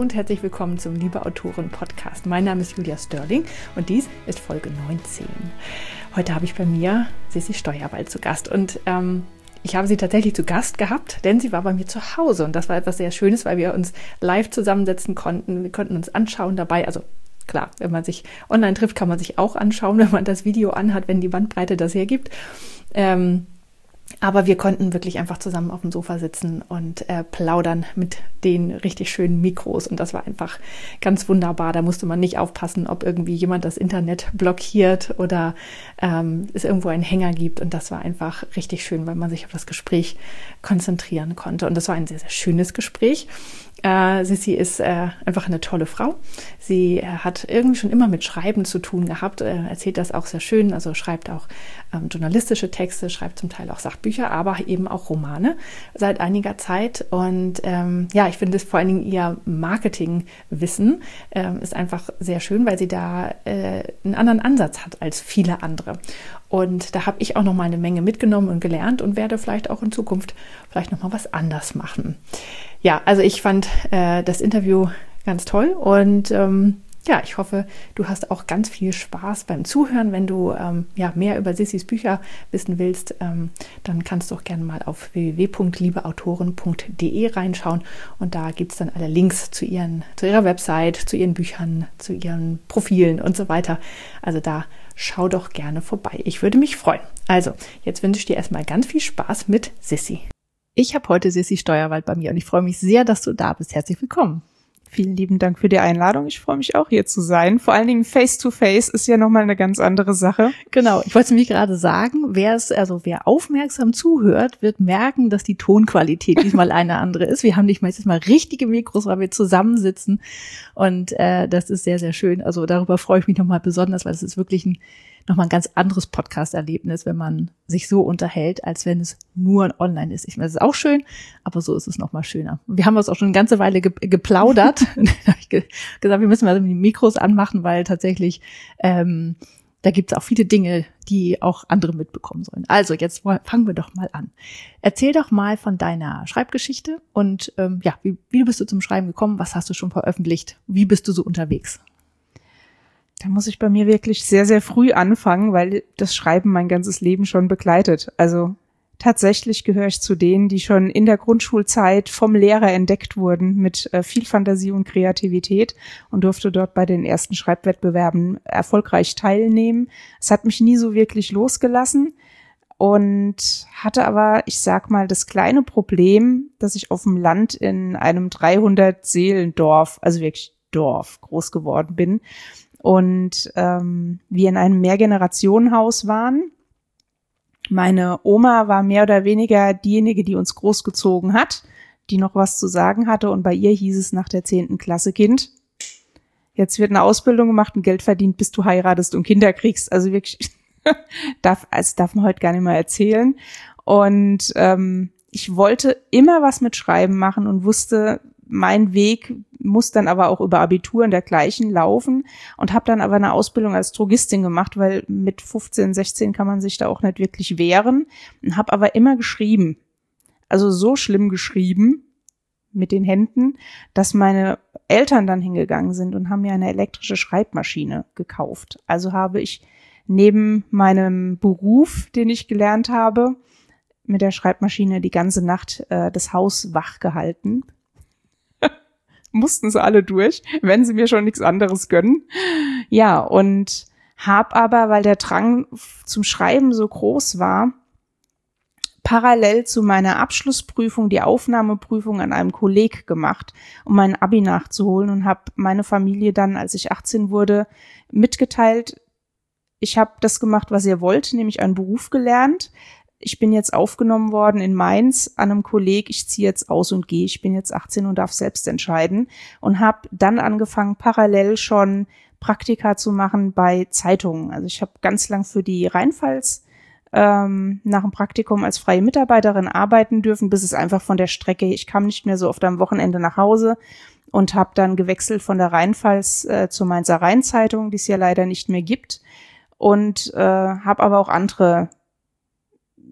und herzlich willkommen zum Liebe Autoren Podcast. Mein Name ist Julia Störling und dies ist Folge 19. Heute habe ich bei mir Sissi Steuerwald zu Gast und ich habe sie tatsächlich zu Gast gehabt, denn sie war bei mir zu Hause und das war etwas sehr Schönes, weil wir uns live zusammensetzen konnten. Wir konnten uns anschauen dabei, also klar, wenn man sich online trifft, kann man sich auch anschauen, wenn man das Video anhat, wenn die Bandbreite das hergibt. Aber wir konnten wirklich einfach zusammen auf dem Sofa sitzen und plaudern mit den richtig schönen Mikros. Und das war einfach ganz wunderbar. Da musste man nicht aufpassen, ob irgendwie jemand das Internet blockiert oder es irgendwo einen Hänger gibt. Und das war einfach richtig schön, weil man sich auf das Gespräch konzentrieren konnte. Und das war ein sehr, sehr schönes Gespräch. Sissi ist einfach eine tolle Frau. Sie hat irgendwie schon immer mit Schreiben zu tun gehabt, erzählt das auch sehr schön, also schreibt auch journalistische Texte, schreibt zum Teil auch Sachbücher, aber eben auch Romane seit einiger Zeit. Und ich finde es vor allen Dingen ihr Marketingwissen ist einfach sehr schön, weil sie da einen anderen Ansatz hat als viele andere. Und da habe ich auch noch mal eine Menge mitgenommen und gelernt und werde vielleicht auch in Zukunft vielleicht noch mal was anders machen. Ja, also ich fand das Interview ganz toll und ich hoffe, du hast auch ganz viel Spaß beim Zuhören. Wenn du mehr über Sissis Bücher wissen willst, dann kannst du auch gerne mal auf www.liebeautoren.de reinschauen und da gibt's dann alle Links zu ihrer Website, zu ihren Büchern, zu ihren Profilen und so weiter. Also da schau doch gerne vorbei. Ich würde mich freuen. Also, jetzt wünsche ich dir erstmal ganz viel Spaß mit Sissi. Ich habe heute Sissi Steuerwald bei mir und ich freue mich sehr, dass du da bist. Herzlich willkommen. Vielen lieben Dank für die Einladung. Ich freue mich auch, hier zu sein. Vor allen Dingen Face-to-Face ist ja nochmal eine ganz andere Sache. Genau, ich wollte es nämlich gerade sagen, wer aufmerksam zuhört, wird merken, dass die Tonqualität diesmal eine andere ist. Wir haben nicht meistens mal richtige Mikros, weil wir zusammensitzen und das ist sehr, sehr schön. Also darüber freue ich mich nochmal besonders, weil es ist wirklich nochmal ein ganz anderes Podcast-Erlebnis, wenn man sich so unterhält, als wenn es nur online ist. Ich meine, das ist auch schön, aber so ist es nochmal schöner. Wir haben uns auch schon eine ganze Weile geplaudert. Da habe ich gesagt, wir müssen mal die Mikros anmachen, weil tatsächlich da gibt es auch viele Dinge, die auch andere mitbekommen sollen. Also jetzt fangen wir doch mal an. Erzähl doch mal von deiner Schreibgeschichte und wie bist du zum Schreiben gekommen? Was hast du schon veröffentlicht? Wie bist du so unterwegs? Da muss ich bei mir wirklich sehr, sehr früh anfangen, weil das Schreiben mein ganzes Leben schon begleitet. Also tatsächlich gehöre ich zu denen, die schon in der Grundschulzeit vom Lehrer entdeckt wurden mit viel Fantasie und Kreativität und durfte dort bei den ersten Schreibwettbewerben erfolgreich teilnehmen. Es hat mich nie so wirklich losgelassen und hatte aber, ich sag mal, das kleine Problem, dass ich auf dem Land in einem 300-Seelendorf, also wirklich Dorf, groß geworden bin. Und wir in einem Mehrgenerationenhaus waren. Meine Oma war mehr oder weniger diejenige, die uns großgezogen hat, die noch was zu sagen hatte. Und bei ihr hieß es nach der 10. Klasse, Kind, jetzt wird eine Ausbildung gemacht und Geld verdient, bis du heiratest und Kinder kriegst. Also wirklich, darf man heute gar nicht mehr erzählen. Und ich wollte immer was mit Schreiben machen und wusste, mein Weg muss dann aber auch über Abitur und dergleichen laufen und habe dann aber eine Ausbildung als Drogistin gemacht, weil mit 15, 16 kann man sich da auch nicht wirklich wehren und habe aber immer geschrieben. Also so schlimm geschrieben mit den Händen, dass meine Eltern dann hingegangen sind und haben mir eine elektrische Schreibmaschine gekauft. Also habe ich neben meinem Beruf, den ich gelernt habe, mit der Schreibmaschine die ganze Nacht das Haus wach gehalten. Mussten sie alle durch, wenn sie mir schon nichts anderes gönnen. Ja, und hab aber, weil der Drang zum Schreiben so groß war, parallel zu meiner Abschlussprüfung die Aufnahmeprüfung an einem Kolleg gemacht, um mein Abi nachzuholen und habe meine Familie dann, als ich 18 wurde, mitgeteilt, ich habe das gemacht, was ihr wollt, nämlich einen Beruf gelernt. Ich bin jetzt aufgenommen worden in Mainz an einem Kolleg, ich ziehe jetzt aus und gehe, ich bin jetzt 18 und darf selbst entscheiden und habe dann angefangen, parallel schon Praktika zu machen bei Zeitungen. Also ich habe ganz lang für die Rheinpfalz nach dem Praktikum als freie Mitarbeiterin arbeiten dürfen, bis es einfach von der Strecke, ich kam nicht mehr so oft am Wochenende nach Hause und habe dann gewechselt von der Rheinpfalz zur Mainzer Rheinzeitung, die es ja leider nicht mehr gibt und habe aber auch andere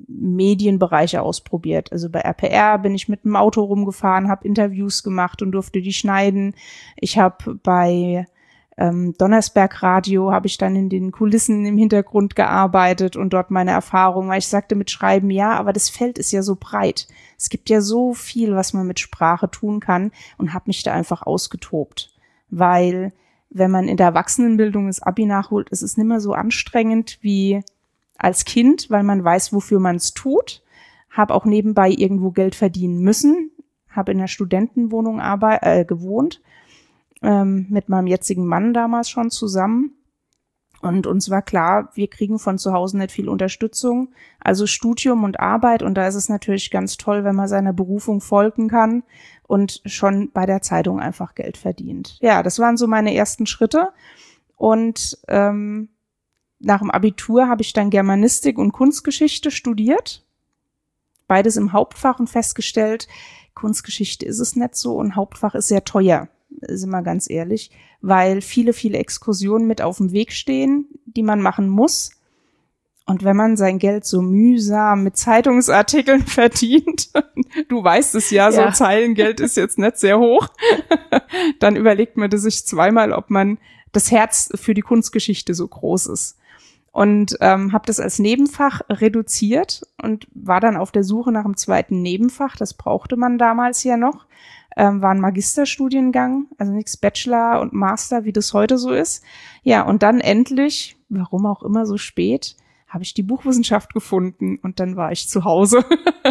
Medienbereiche ausprobiert. Also bei RPR bin ich mit dem Auto rumgefahren, habe Interviews gemacht und durfte die schneiden. Ich habe bei Donnersberg Radio habe ich dann in den Kulissen im Hintergrund gearbeitet und dort meine Erfahrungen, weil ich sagte mit Schreiben, ja, aber das Feld ist ja so breit. Es gibt ja so viel, was man mit Sprache tun kann, und habe mich da einfach ausgetobt. Weil wenn man in der Erwachsenenbildung das Abi nachholt, ist es nicht mehr so anstrengend wie als Kind, weil man weiß, wofür man es tut. Habe auch nebenbei irgendwo Geld verdienen müssen. Habe in einer Studentenwohnung gewohnt. Mit meinem jetzigen Mann damals schon zusammen. Und uns war klar, wir kriegen von zu Hause nicht viel Unterstützung. Also Studium und Arbeit. Und da ist es natürlich ganz toll, wenn man seiner Berufung folgen kann und schon bei der Zeitung einfach Geld verdient. Ja, das waren so meine ersten Schritte. Und nach dem Abitur habe ich dann Germanistik und Kunstgeschichte studiert. Beides im Hauptfach und festgestellt, Kunstgeschichte ist es nicht so und Hauptfach ist sehr teuer. Sind wir ganz ehrlich, weil viele Exkursionen mit auf dem Weg stehen, die man machen muss. Und wenn man sein Geld so mühsam mit Zeitungsartikeln verdient, du weißt es ja, so Zeilengeld ist jetzt nicht sehr hoch, dann überlegt man sich zweimal, ob man das Herz für die Kunstgeschichte so groß ist. Und habe das als Nebenfach reduziert und war dann auf der Suche nach einem zweiten Nebenfach. Das brauchte man damals ja noch. War ein Magisterstudiengang, also nichts Bachelor und Master, wie das heute so ist. Ja, und dann endlich, warum auch immer so spät, habe ich die Buchwissenschaft gefunden und dann war ich zu Hause.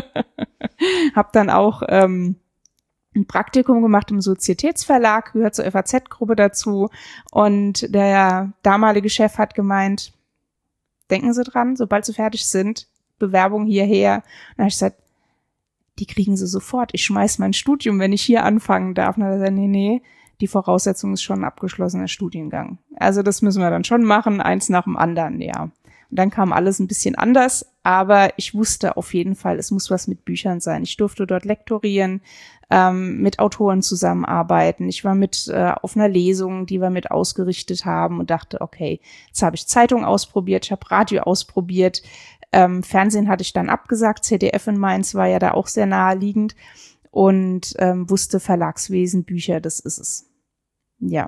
Habe dann auch ein Praktikum gemacht im Sozietätsverlag, gehört zur FAZ-Gruppe dazu, und der damalige Chef hat gemeint, denken Sie dran, sobald Sie fertig sind, Bewerbung hierher. Dann habe ich gesagt, die kriegen Sie sofort. Ich schmeiß mein Studium, wenn ich hier anfangen darf. Und dann hat er gesagt, nee, die Voraussetzung ist schon ein abgeschlossener Studiengang. Also das müssen wir dann schon machen, eins nach dem anderen, ja. Und dann kam alles ein bisschen anders, aber ich wusste auf jeden Fall, es muss was mit Büchern sein. Ich durfte dort lektorieren, mit Autoren zusammenarbeiten. Ich war mit auf einer Lesung, die wir mit ausgerichtet haben, und dachte, okay, jetzt habe ich Zeitung ausprobiert, ich habe Radio ausprobiert, Fernsehen hatte ich dann abgesagt, ZDF in Mainz war ja da auch sehr naheliegend, und wusste, Verlagswesen, Bücher, das ist es. Ja.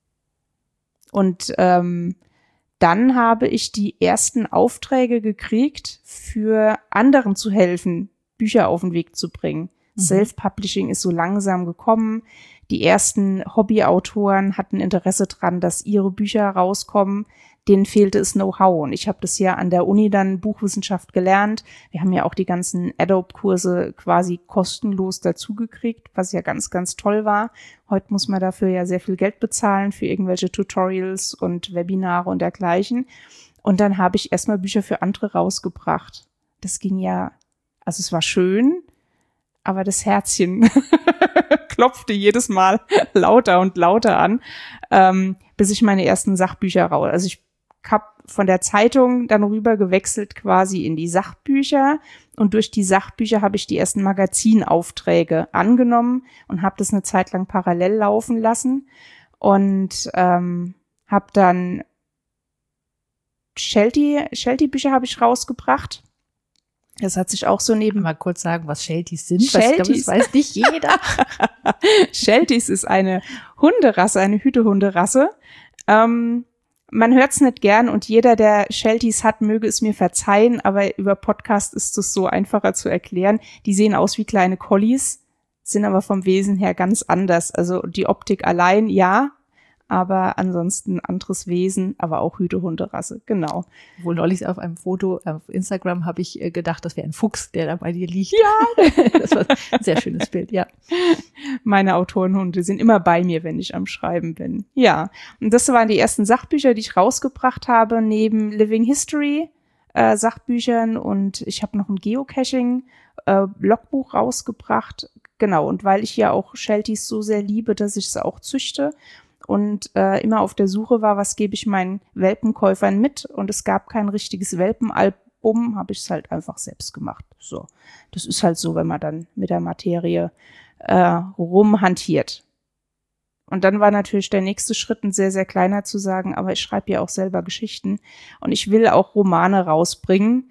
Und dann habe ich die ersten Aufträge gekriegt, für anderen zu helfen, Bücher auf den Weg zu bringen. Self-Publishing ist so langsam gekommen. Die ersten Hobbyautoren hatten Interesse dran, dass ihre Bücher rauskommen. Denen fehlte es Know-how. Und ich habe das ja an der Uni dann Buchwissenschaft gelernt. Wir haben ja auch die ganzen Adobe-Kurse quasi kostenlos dazugekriegt, was ja ganz, ganz toll war. Heute muss man dafür ja sehr viel Geld bezahlen für irgendwelche Tutorials und Webinare und dergleichen. Und dann habe ich erstmal Bücher für andere rausgebracht. Das ging ja, also es war schön, aber das Herzchen klopfte jedes Mal lauter und lauter an, bis ich meine ersten Sachbücher raus. Also ich habe von der Zeitung dann rüber gewechselt quasi in die Sachbücher, und durch die Sachbücher habe ich die ersten Magazinaufträge angenommen und habe das eine Zeit lang parallel laufen lassen und habe dann Sheltie-Bücher habe ich rausgebracht. Das hat sich auch so mal kurz sagen, was Shelties sind. Shelties. Das weiß nicht jeder. Shelties ist eine Hunderasse, eine Hütehunderasse. Man hört's nicht gern, und jeder, der Shelties hat, möge es mir verzeihen, aber über Podcast ist es so einfacher zu erklären. Die sehen aus wie kleine Collies, sind aber vom Wesen her ganz anders. Also die Optik allein, ja, aber ansonsten anderes Wesen, aber auch Hütehunderasse, genau. Wohl neulich auf einem Foto auf Instagram habe ich gedacht, das wäre ein Fuchs, der da bei dir liegt. Ja. Das war ein sehr schönes Bild, ja. Meine Autorenhunde sind immer bei mir, wenn ich am Schreiben bin. Ja, und das waren die ersten Sachbücher, die ich rausgebracht habe, neben Living History Sachbüchern, und ich habe noch ein Geocaching Logbuch rausgebracht. Genau, und weil ich ja auch Shelties so sehr liebe, dass ich sie auch züchte und immer auf der Suche war, was gebe ich meinen Welpenkäufern mit, und es gab kein richtiges Welpenalbum, habe ich es halt einfach selbst gemacht. So, das ist halt so, wenn man dann mit der Materie rumhantiert. Und dann war natürlich der nächste Schritt, ein sehr, sehr kleiner, zu sagen, aber ich schreibe ja auch selber Geschichten und ich will auch Romane rausbringen.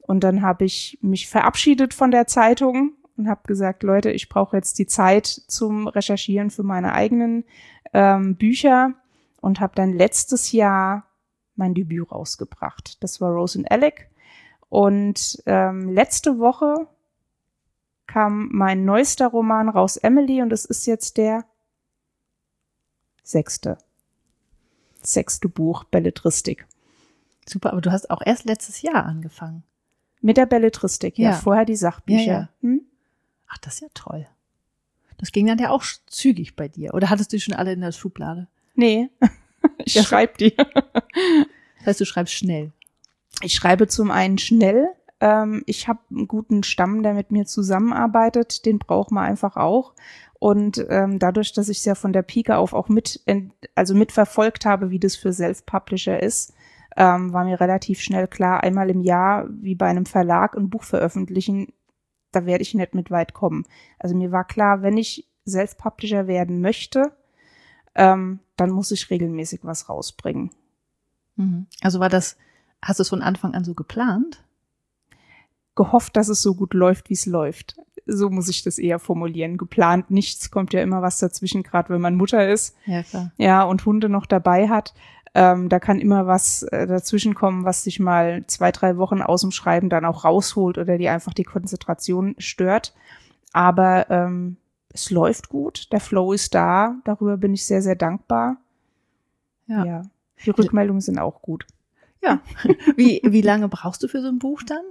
Und dann habe ich mich verabschiedet von der Zeitung und habe gesagt, Leute, ich brauche jetzt die Zeit zum Recherchieren für meine eigenen Bücher und habe dann letztes Jahr mein Debüt rausgebracht. Das war Rose and Alec. Und letzte Woche kam mein neuester Roman raus, Emily, und es ist jetzt der sechste Buch, Belletristik. Super, aber du hast auch erst letztes Jahr angefangen. Mit der Belletristik, ja. Vorher die Sachbücher. Ja. Ach, das ist ja toll. Das ging dann ja auch zügig bei dir. Oder hattest du die schon alle in der Schublade? Nee, ich schreibe die. Das heißt, du schreibst schnell. Ich schreibe zum einen schnell. Ich habe einen guten Stamm, der mit mir zusammenarbeitet. Den braucht man einfach auch. Und dadurch, dass ich es ja von der Pike auf auch mitverfolgt habe, wie das für Self-Publisher ist, war mir relativ schnell klar, einmal im Jahr, wie bei einem Verlag, ein Buch veröffentlichen, da werde ich nicht mit weit kommen. Also mir war klar, wenn ich Self-Publisher werden möchte, dann muss ich regelmäßig was rausbringen. Also hast du es von Anfang an so geplant? Gehofft, dass es so gut läuft, wie es läuft. So muss ich das eher formulieren. Geplant nichts, kommt ja immer was dazwischen, gerade wenn man Mutter ist. Ja, klar. Ja, und Hunde noch dabei hat. Da kann immer was dazwischen kommen, was sich mal 2-3 Wochen aus dem Schreiben dann auch rausholt oder die einfach die Konzentration stört. Aber es läuft gut, der Flow ist da, darüber bin ich sehr, sehr dankbar. Ja. Die Rückmeldungen sind auch gut. Ja. Wie lange brauchst du für so ein Buch dann?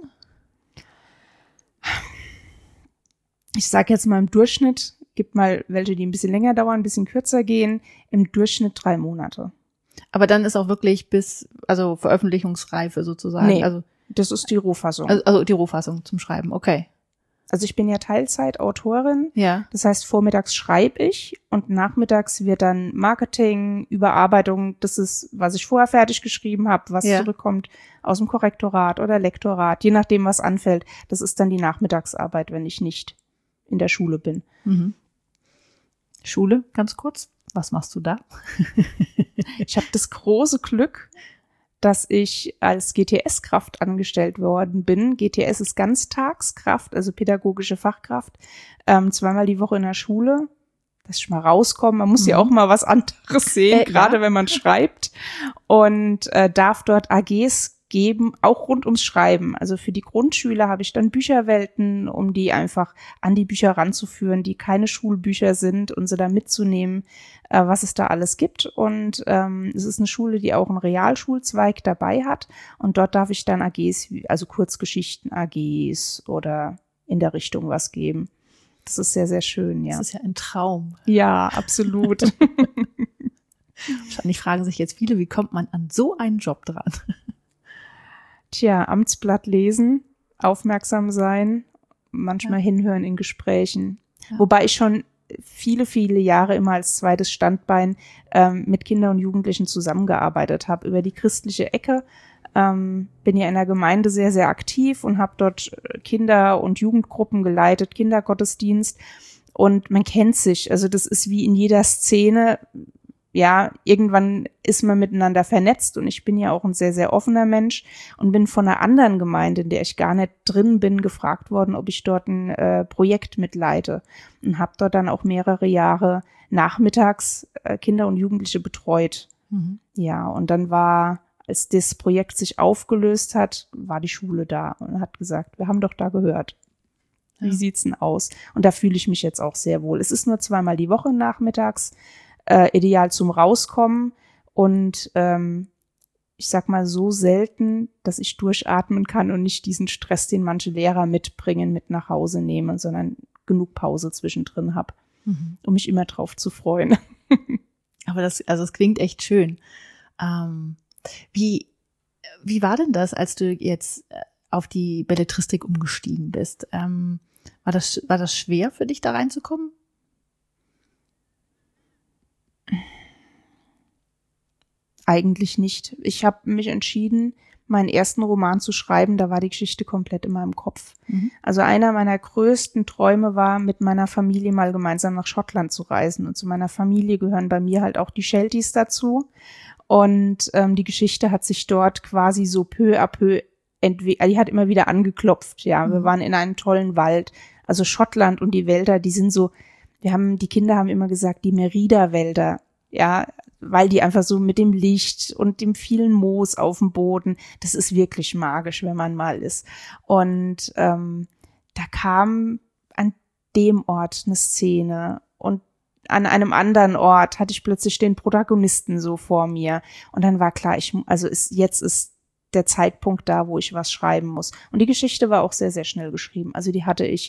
Ich sage jetzt mal im Durchschnitt, gibt mal welche, die ein bisschen länger dauern, ein bisschen kürzer gehen, im Durchschnitt 3 Monate. Aber dann ist auch wirklich also Veröffentlichungsreife sozusagen. Nee, also das ist die Rohfassung. Also die Rohfassung zum Schreiben, okay. Also ich bin ja Teilzeitautorin. Ja. Das heißt, vormittags schreibe ich und nachmittags wird dann Marketing, Überarbeitung, das ist, was ich vorher fertig geschrieben habe, was zurückkommt aus dem Korrektorat oder Lektorat, je nachdem, was anfällt. Das ist dann die Nachmittagsarbeit, wenn ich nicht in der Schule bin. Schule, ganz kurz. Was machst du da? Ich habe das große Glück, dass ich als GTS-Kraft angestellt worden bin. GTS ist Ganztagskraft, also pädagogische Fachkraft, 2-mal die Woche in der Schule, dass ich mal rauskomme. Man muss ja auch mal was anderes sehen, gerade wenn man schreibt. Und darf dort AGs geben, auch rund ums Schreiben. Also für die Grundschüler habe ich dann Bücherwelten, um die einfach an die Bücher ranzuführen, die keine Schulbücher sind und sie da mitzunehmen, was es da alles gibt. Und es ist eine Schule, die auch einen Realschulzweig dabei hat. Und dort darf ich dann AGs, also Kurzgeschichten-AGs oder in der Richtung was geben. Das ist sehr, sehr schön, ja. Das ist ja ein Traum. Ja, absolut. Wahrscheinlich fragen sich jetzt viele, wie kommt man an so einen Job dran? Tja, Amtsblatt lesen, aufmerksam sein, manchmal hinhören in Gesprächen. Ja. Wobei ich schon viele, viele Jahre immer als zweites Standbein mit Kindern und Jugendlichen zusammengearbeitet habe. Über die christliche Ecke bin ja in der Gemeinde sehr, sehr aktiv und habe dort Kinder- und Jugendgruppen geleitet, Kindergottesdienst. Und man kennt sich. Also das ist wie in jeder Szene. Ja, irgendwann ist man miteinander vernetzt und ich bin ja auch ein sehr, sehr offener Mensch und bin von einer anderen Gemeinde, in der ich gar nicht drin bin, gefragt worden, ob ich dort ein Projekt mitleite und habe dort dann auch mehrere Jahre nachmittags Kinder und Jugendliche betreut. Ja, und dann als das Projekt sich aufgelöst hat, war die Schule da und hat gesagt, wir haben doch da gehört. Wie sieht's denn aus? Und da fühle ich mich jetzt auch sehr wohl. Es ist nur 2-mal die Woche nachmittags, ideal zum Rauskommen und ich sag mal so selten, dass ich durchatmen kann und nicht diesen Stress, den manche Lehrer mitbringen, mit nach Hause nehmen, sondern genug Pause zwischendrin habe, um mich immer drauf zu freuen. Aber es klingt echt schön. Wie war denn das, als du jetzt auf die Belletristik umgestiegen bist? War das schwer für dich, da reinzukommen? Eigentlich nicht. Ich habe mich entschieden, meinen ersten Roman zu schreiben. Da war die Geschichte komplett in meinem Kopf. Also einer meiner größten Träume war, mit meiner Familie mal gemeinsam nach Schottland zu reisen. Und zu meiner Familie gehören bei mir halt auch die Shelties dazu. Und die Geschichte hat sich dort quasi so peu à peu die hat immer wieder angeklopft, ja. Wir waren in einem tollen Wald. Also Schottland und die Wälder, die sind so, die Kinder haben immer gesagt, die Merida-Wälder, ja, weil die einfach so mit dem Licht und dem vielen Moos auf dem Boden, das ist wirklich magisch, wenn man mal ist. Und da kam an dem Ort eine Szene und an einem anderen Ort hatte ich plötzlich den Protagonisten so vor mir. Und dann war klar, jetzt ist der Zeitpunkt da, wo ich was schreiben muss. Und die Geschichte war auch sehr, sehr schnell geschrieben. Also da hatte ich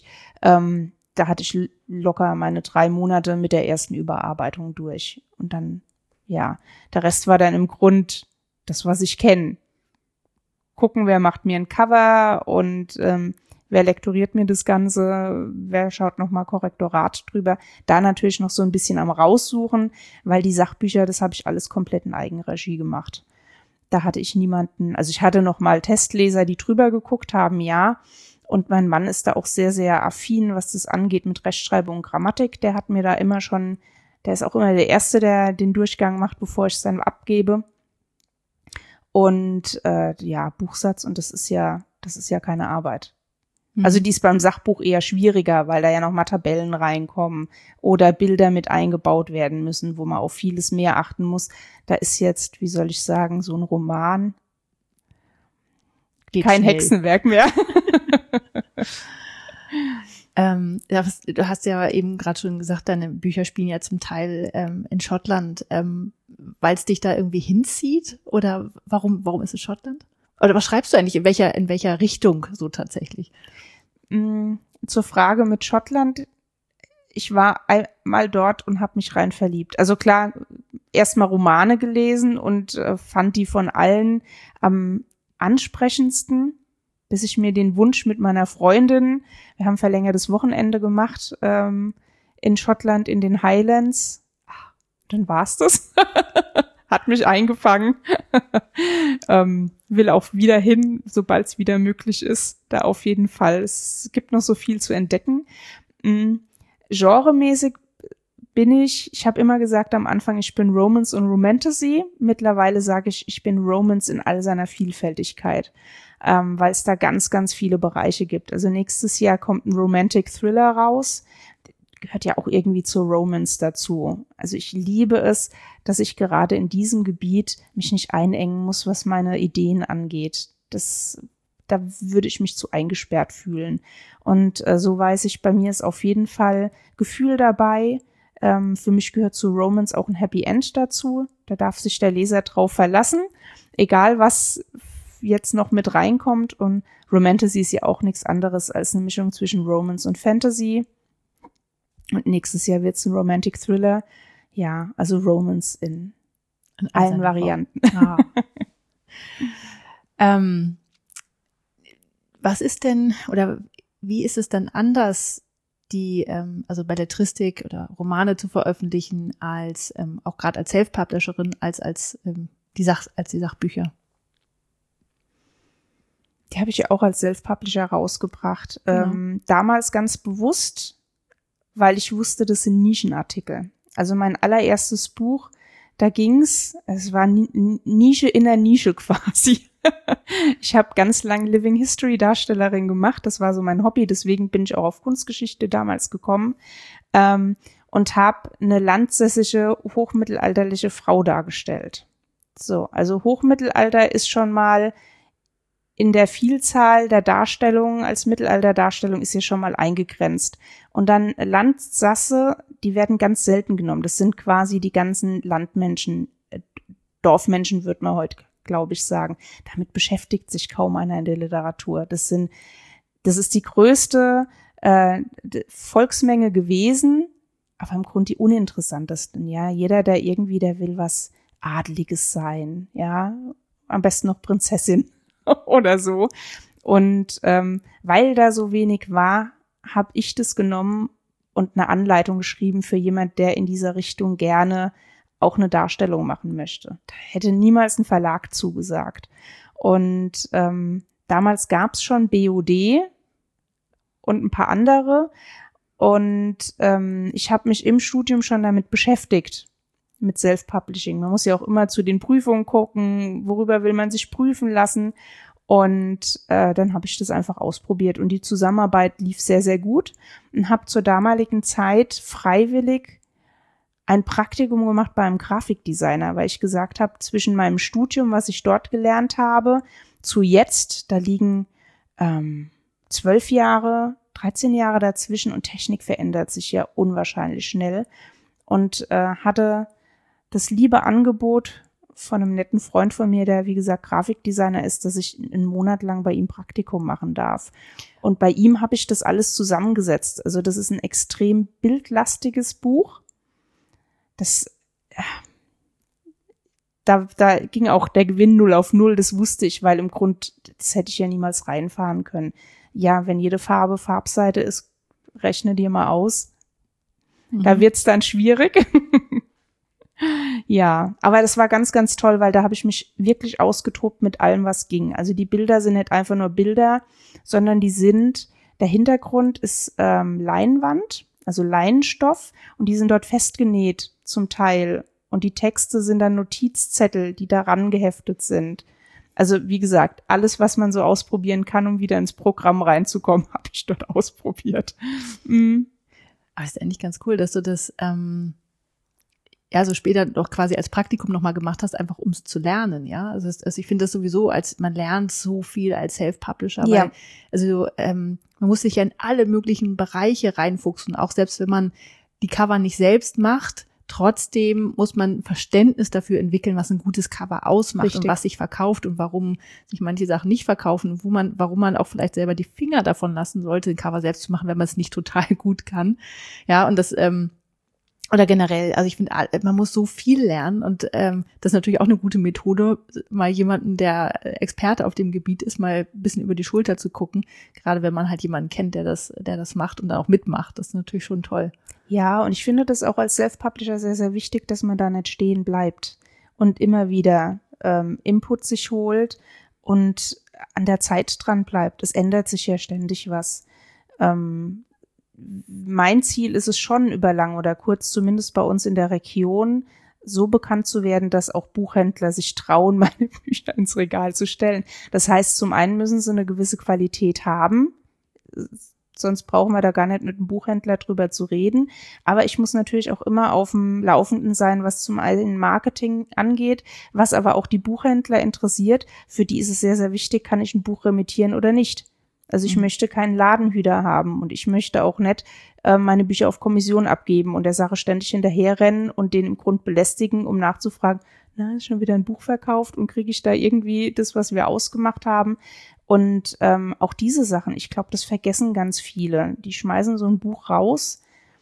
locker meine 3 Monate mit der ersten Überarbeitung durch. Und dann, ja, der Rest war dann im Grund das, was ich kenne. Gucken, wer macht mir ein Cover und wer lektoriert mir das Ganze, wer schaut nochmal Korrektorat drüber. Da natürlich noch so ein bisschen am Raussuchen, weil die Sachbücher, das habe ich alles komplett in Eigenregie gemacht. Da hatte ich niemanden, also ich hatte noch mal Testleser, die drüber geguckt haben, ja. Und mein Mann ist da auch sehr, sehr affin, was das angeht mit Rechtschreibung und Grammatik. Der hat mir da immer schon, der ist auch immer der Erste, der den Durchgang macht, bevor ich es dann abgebe. Und ja, Buchsatz, und das ist ja keine Arbeit. Also die ist beim Sachbuch eher schwieriger, weil da ja noch mal Tabellen reinkommen oder Bilder mit eingebaut werden müssen, wo man auf vieles mehr achten muss. Da ist jetzt, wie soll ich sagen, so ein Roman Geht kein schnell. Hexenwerk mehr. Du hast ja eben gerade schon gesagt, deine Bücher spielen ja zum Teil in Schottland, weil es dich da irgendwie hinzieht? Oder warum ist es Schottland? Oder was schreibst du eigentlich, in welcher Richtung so tatsächlich? Zur Frage mit Schottland. Ich war einmal dort und habe mich rein verliebt. Also klar, erstmal Romane gelesen und fand die von allen am ansprechendsten, bis ich mir den Wunsch mit meiner Freundin, wir haben verlängertes Wochenende gemacht, in Schottland in den Highlands. Dann war's das. Hat mich eingefangen. Will auch wieder hin, sobald es wieder möglich ist. Da auf jeden Fall. Es gibt noch so viel zu entdecken. Genremäßig ich habe immer gesagt am Anfang, ich bin Romance und Romantasy. Mittlerweile sage ich bin Romance in all seiner Vielfältigkeit, weil es da ganz, ganz viele Bereiche gibt. Also nächstes Jahr kommt ein Romantic Thriller raus. Gehört ja auch irgendwie zur Romance dazu. Also ich liebe es, dass ich gerade in diesem Gebiet mich nicht einengen muss, was meine Ideen angeht. Da würde ich mich zu eingesperrt fühlen. Und so weiß ich, bei mir ist auf jeden Fall Gefühl dabei. Für mich gehört zu Romance auch ein Happy End dazu. Da darf sich der Leser drauf verlassen, egal was jetzt noch mit reinkommt. Und Romantasy ist ja auch nichts anderes als eine Mischung zwischen Romance und Fantasy. Und nächstes Jahr wird es ein Romantic Thriller. Ja, also Romance in allen Varianten. Ah. Was ist denn, oder wie ist es denn anders, also Belletristik oder Romane zu veröffentlichen, als auch gerade als Self-Publisherin, als die Sachbücher? Die habe ich ja auch als Self-Publisher rausgebracht. Genau. Damals ganz bewusst, weil ich wusste, das sind Nischenartikel. Also mein allererstes Buch, da es war Nische in der Nische quasi. Ich habe ganz lang Living History Darstellerin gemacht, das war so mein Hobby, deswegen bin ich auch auf Kunstgeschichte damals gekommen und habe eine landsässige, hochmittelalterliche Frau dargestellt. So, also Hochmittelalter ist schon mal in der Vielzahl der Darstellungen als Mittelalterdarstellung ist hier schon mal eingegrenzt. Und dann Landsasse, die werden ganz selten genommen. Das sind quasi die ganzen Landmenschen, Dorfmenschen wird man heute, glaube ich, sagen. Damit beschäftigt sich kaum einer in der Literatur. Das ist die größte Volksmenge gewesen, aber im Grunde die uninteressantesten. Ja, jeder, der will was Adeliges sein. Ja, am besten noch Prinzessin oder so. Und weil da so wenig war, habe ich das genommen und eine Anleitung geschrieben für jemand, der in dieser Richtung gerne auch eine Darstellung machen möchte. Da hätte niemals ein Verlag zugesagt. Und damals gab es schon BOD und ein paar andere. Und ich habe mich im Studium schon damit beschäftigt, mit Self-Publishing. Man muss ja auch immer zu den Prüfungen gucken, worüber will man sich prüfen lassen. Und dann habe ich das einfach ausprobiert und die Zusammenarbeit lief sehr, sehr gut und habe zur damaligen Zeit freiwillig ein Praktikum gemacht bei einem Grafikdesigner, weil ich gesagt habe, zwischen meinem Studium, was ich dort gelernt habe, zu jetzt, da liegen 12 Jahre, 13 Jahre dazwischen und Technik verändert sich ja unwahrscheinlich schnell und hatte das liebe Angebot von einem netten Freund von mir, der wie gesagt Grafikdesigner ist, dass ich einen Monat lang bei ihm Praktikum machen darf. Und bei ihm habe ich das alles zusammengesetzt. Also das ist ein extrem bildlastiges Buch. Da ging auch der Gewinn 0 auf 0, das wusste ich, weil im Grund, das hätte ich ja niemals reinfahren können. Ja, wenn jede Farbe Farbseite ist, rechne dir mal aus. Da wird's dann schwierig. Ja, aber das war ganz, ganz toll, weil da habe ich mich wirklich ausgetobt mit allem, was ging. Also die Bilder sind nicht einfach nur Bilder, sondern der Hintergrund ist Leinwand, also Leinenstoff und die sind dort festgenäht zum Teil. Und die Texte sind dann Notizzettel, die daran geheftet sind. Also wie gesagt, alles, was man so ausprobieren kann, um wieder ins Programm reinzukommen, habe ich dort ausprobiert. Aber es ist eigentlich ganz cool, dass du das so später doch quasi als Praktikum nochmal gemacht hast, einfach um es zu lernen, ja. Also ich finde das sowieso, man lernt so viel als Self-Publisher, ja. Man muss sich ja in alle möglichen Bereiche reinfuchsen, auch selbst wenn man die Cover nicht selbst macht, trotzdem muss man Verständnis dafür entwickeln, was ein gutes Cover ausmacht. Richtig. Und was sich verkauft und warum sich manche Sachen nicht verkaufen und warum man auch vielleicht selber die Finger davon lassen sollte, ein Cover selbst zu machen, wenn man es nicht total gut kann. Ja, und das oder generell, also ich finde, man muss so viel lernen und das ist natürlich auch eine gute Methode, mal jemanden, der Experte auf dem Gebiet ist, mal ein bisschen über die Schulter zu gucken, gerade wenn man halt jemanden kennt, der das macht und dann auch mitmacht. Das ist natürlich schon toll. Ja, und ich finde das auch als Self-Publisher sehr, sehr wichtig, dass man da nicht stehen bleibt und immer wieder Input sich holt und an der Zeit dran bleibt. Es ändert sich ja ständig was. Mein Ziel ist es schon, über lang oder kurz, zumindest bei uns in der Region, so bekannt zu werden, dass auch Buchhändler sich trauen, meine Bücher ins Regal zu stellen. Das heißt, zum einen müssen sie eine gewisse Qualität haben, sonst brauchen wir da gar nicht mit einem Buchhändler drüber zu reden. Aber ich muss natürlich auch immer auf dem Laufenden sein, was zum einen Marketing angeht, was aber auch die Buchhändler interessiert. Für die ist es sehr, sehr wichtig, kann ich ein Buch remittieren oder nicht. Also ich möchte keinen Ladenhüter haben und ich möchte auch nicht meine Bücher auf Kommission abgeben und der Sache ständig hinterherrennen und den im Grund belästigen, um nachzufragen, ist schon wieder ein Buch verkauft und kriege ich da irgendwie das, was wir ausgemacht haben. Und auch diese Sachen, ich glaube, das vergessen ganz viele. Die schmeißen so ein Buch raus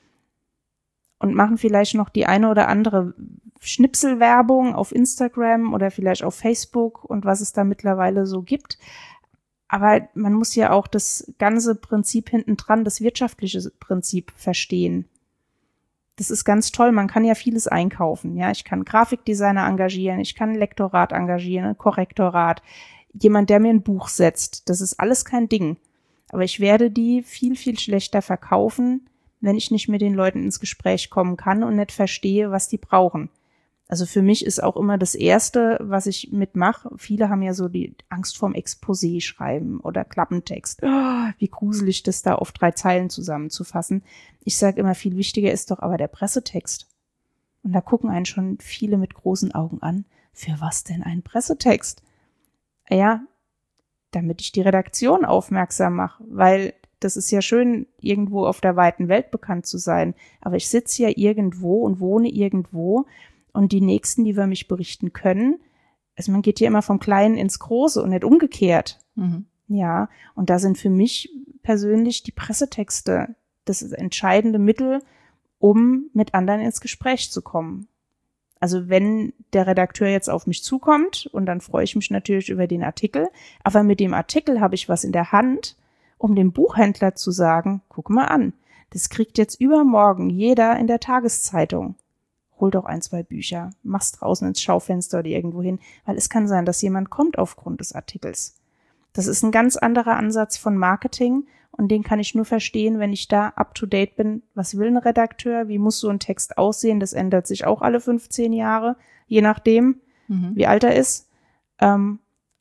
und machen vielleicht noch die eine oder andere Schnipselwerbung auf Instagram oder vielleicht auf Facebook und was es da mittlerweile so gibt. Aber man muss ja auch das ganze Prinzip hintendran, das wirtschaftliche Prinzip verstehen. Das ist ganz toll. Man kann ja vieles einkaufen. Ja, ich kann Grafikdesigner engagieren, ich kann ein Lektorat engagieren, ein Korrektorat, jemand, der mir ein Buch setzt. Das ist alles kein Ding. Aber ich werde die viel, viel schlechter verkaufen, wenn ich nicht mit den Leuten ins Gespräch kommen kann und nicht verstehe, was die brauchen. Also für mich ist auch immer das Erste, was ich mitmache, viele haben ja so die Angst vorm Exposé schreiben oder Klappentext. Oh, wie gruselig, das da auf 3 Zeilen zusammenzufassen. Ich sage immer, viel wichtiger ist doch aber der Pressetext. Und da gucken einen schon viele mit großen Augen an. Für was denn ein Pressetext? Ja, damit ich die Redaktion aufmerksam mache, weil das ist ja schön, irgendwo auf der weiten Welt bekannt zu sein. Aber ich sitze ja irgendwo und wohne irgendwo. Und die Nächsten, die über mich berichten können, also man geht ja immer vom Kleinen ins Große und nicht umgekehrt. Mhm. Ja, und da sind für mich persönlich die Pressetexte das entscheidende Mittel, um mit anderen ins Gespräch zu kommen. Also wenn der Redakteur jetzt auf mich zukommt, und dann freue ich mich natürlich über den Artikel, aber mit dem Artikel habe ich was in der Hand, um dem Buchhändler zu sagen, guck mal an, das kriegt jetzt übermorgen jeder in der Tageszeitung. Hol doch 1, 2 Bücher, mach's draußen ins Schaufenster oder irgendwo hin, weil es kann sein, dass jemand kommt aufgrund des Artikels. Das ist ein ganz anderer Ansatz von Marketing und den kann ich nur verstehen, wenn ich da up to date bin. Was will ein Redakteur? Wie muss so ein Text aussehen? Das ändert sich auch alle 15 Jahre, je nachdem, wie alt er ist.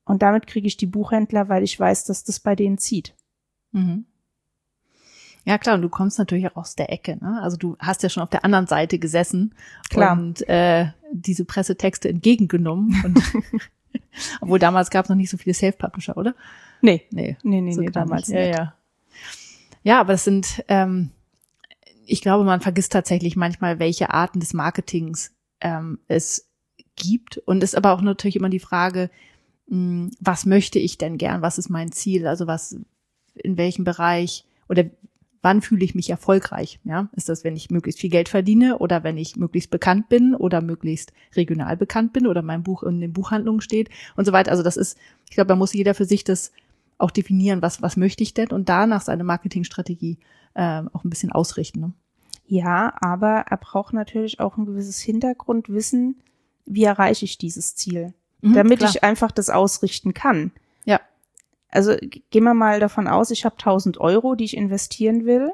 Und damit kriege ich die Buchhändler, weil ich weiß, dass das bei denen zieht. Mhm. Ja, klar, und du kommst natürlich auch aus der Ecke, ne? Also du hast ja schon auf der anderen Seite gesessen Klar. Und diese Pressetexte entgegengenommen. Und obwohl damals gab es noch nicht so viele Self-Publisher, oder? Nee, so damals nicht. nicht. Ja, aber es sind, ich glaube, man vergisst tatsächlich manchmal, welche Arten des Marketings es gibt. Und es ist aber auch natürlich immer die Frage, was möchte ich denn gern? Was ist mein Ziel? Also in welchem Bereich oder wann fühle ich mich erfolgreich? Ja, ist das, wenn ich möglichst viel Geld verdiene oder wenn ich möglichst bekannt bin oder möglichst regional bekannt bin oder mein Buch in den Buchhandlungen steht und so weiter. Also das ist, ich glaube, da muss jeder für sich das auch definieren, was möchte ich denn und danach seine Marketingstrategie auch ein bisschen ausrichten. Ne? Ja, aber er braucht natürlich auch ein gewisses Hintergrundwissen, wie erreiche ich dieses Ziel, damit klar. ich einfach das ausrichten kann. Ja. Also gehen wir mal davon aus, ich habe 1.000 Euro, die ich investieren will.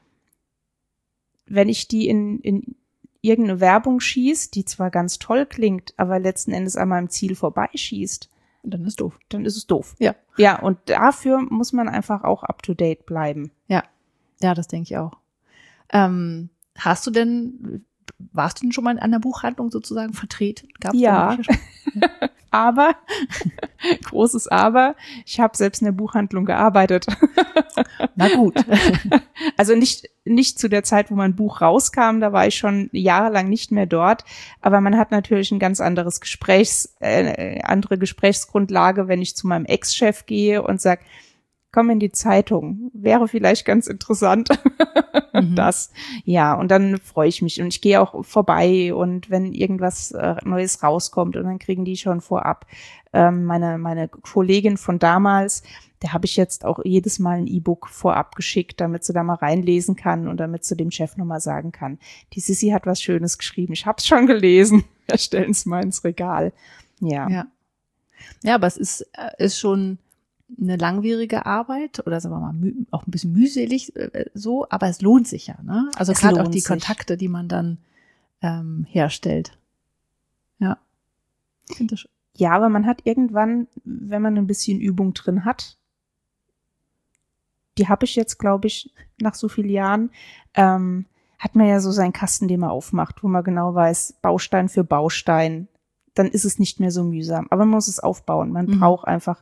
Wenn ich die in irgendeine Werbung schieße, die zwar ganz toll klingt, aber letzten Endes an meinem Ziel vorbeischießt, dann ist doof. Dann ist es doof. Ja. Ja, und dafür muss man einfach auch up to date bleiben. Ja, das denke ich auch. Warst du denn schon mal in einer Buchhandlung sozusagen vertreten? Gab's ja. Aber, großes Aber, ich habe selbst in der Buchhandlung gearbeitet. Na gut. Also nicht zu der Zeit, wo mein Buch rauskam, da war ich schon jahrelang nicht mehr dort. Aber man hat natürlich ein ganz anderes andere Gesprächsgrundlage, wenn ich zu meinem Ex-Chef gehe und sage, komm in die Zeitung, wäre vielleicht ganz interessant. Das, ja, und dann freue ich mich und ich gehe auch vorbei und wenn irgendwas Neues rauskommt und dann kriegen die schon vorab meine Kollegin von damals, der habe ich jetzt auch jedes Mal ein E-Book vorab geschickt, damit sie da mal reinlesen kann und damit sie dem Chef nochmal sagen kann, die Sissi hat was Schönes geschrieben, ich habe es schon gelesen, wir stellen es mal ins Regal. Ja, aber es ist schon eine langwierige Arbeit oder sagen wir mal auch ein bisschen mühselig so, aber es lohnt sich ja, ne? Also gerade auch die Kontakte, die man dann herstellt. Ja. Ich finde das schon. Ja, aber man hat irgendwann, wenn man ein bisschen Übung drin hat, die habe ich jetzt, glaube ich, nach so vielen Jahren, hat man ja so seinen Kasten, den man aufmacht, wo man genau weiß, Baustein für Baustein, dann ist es nicht mehr so mühsam. Aber man muss es aufbauen. Man braucht einfach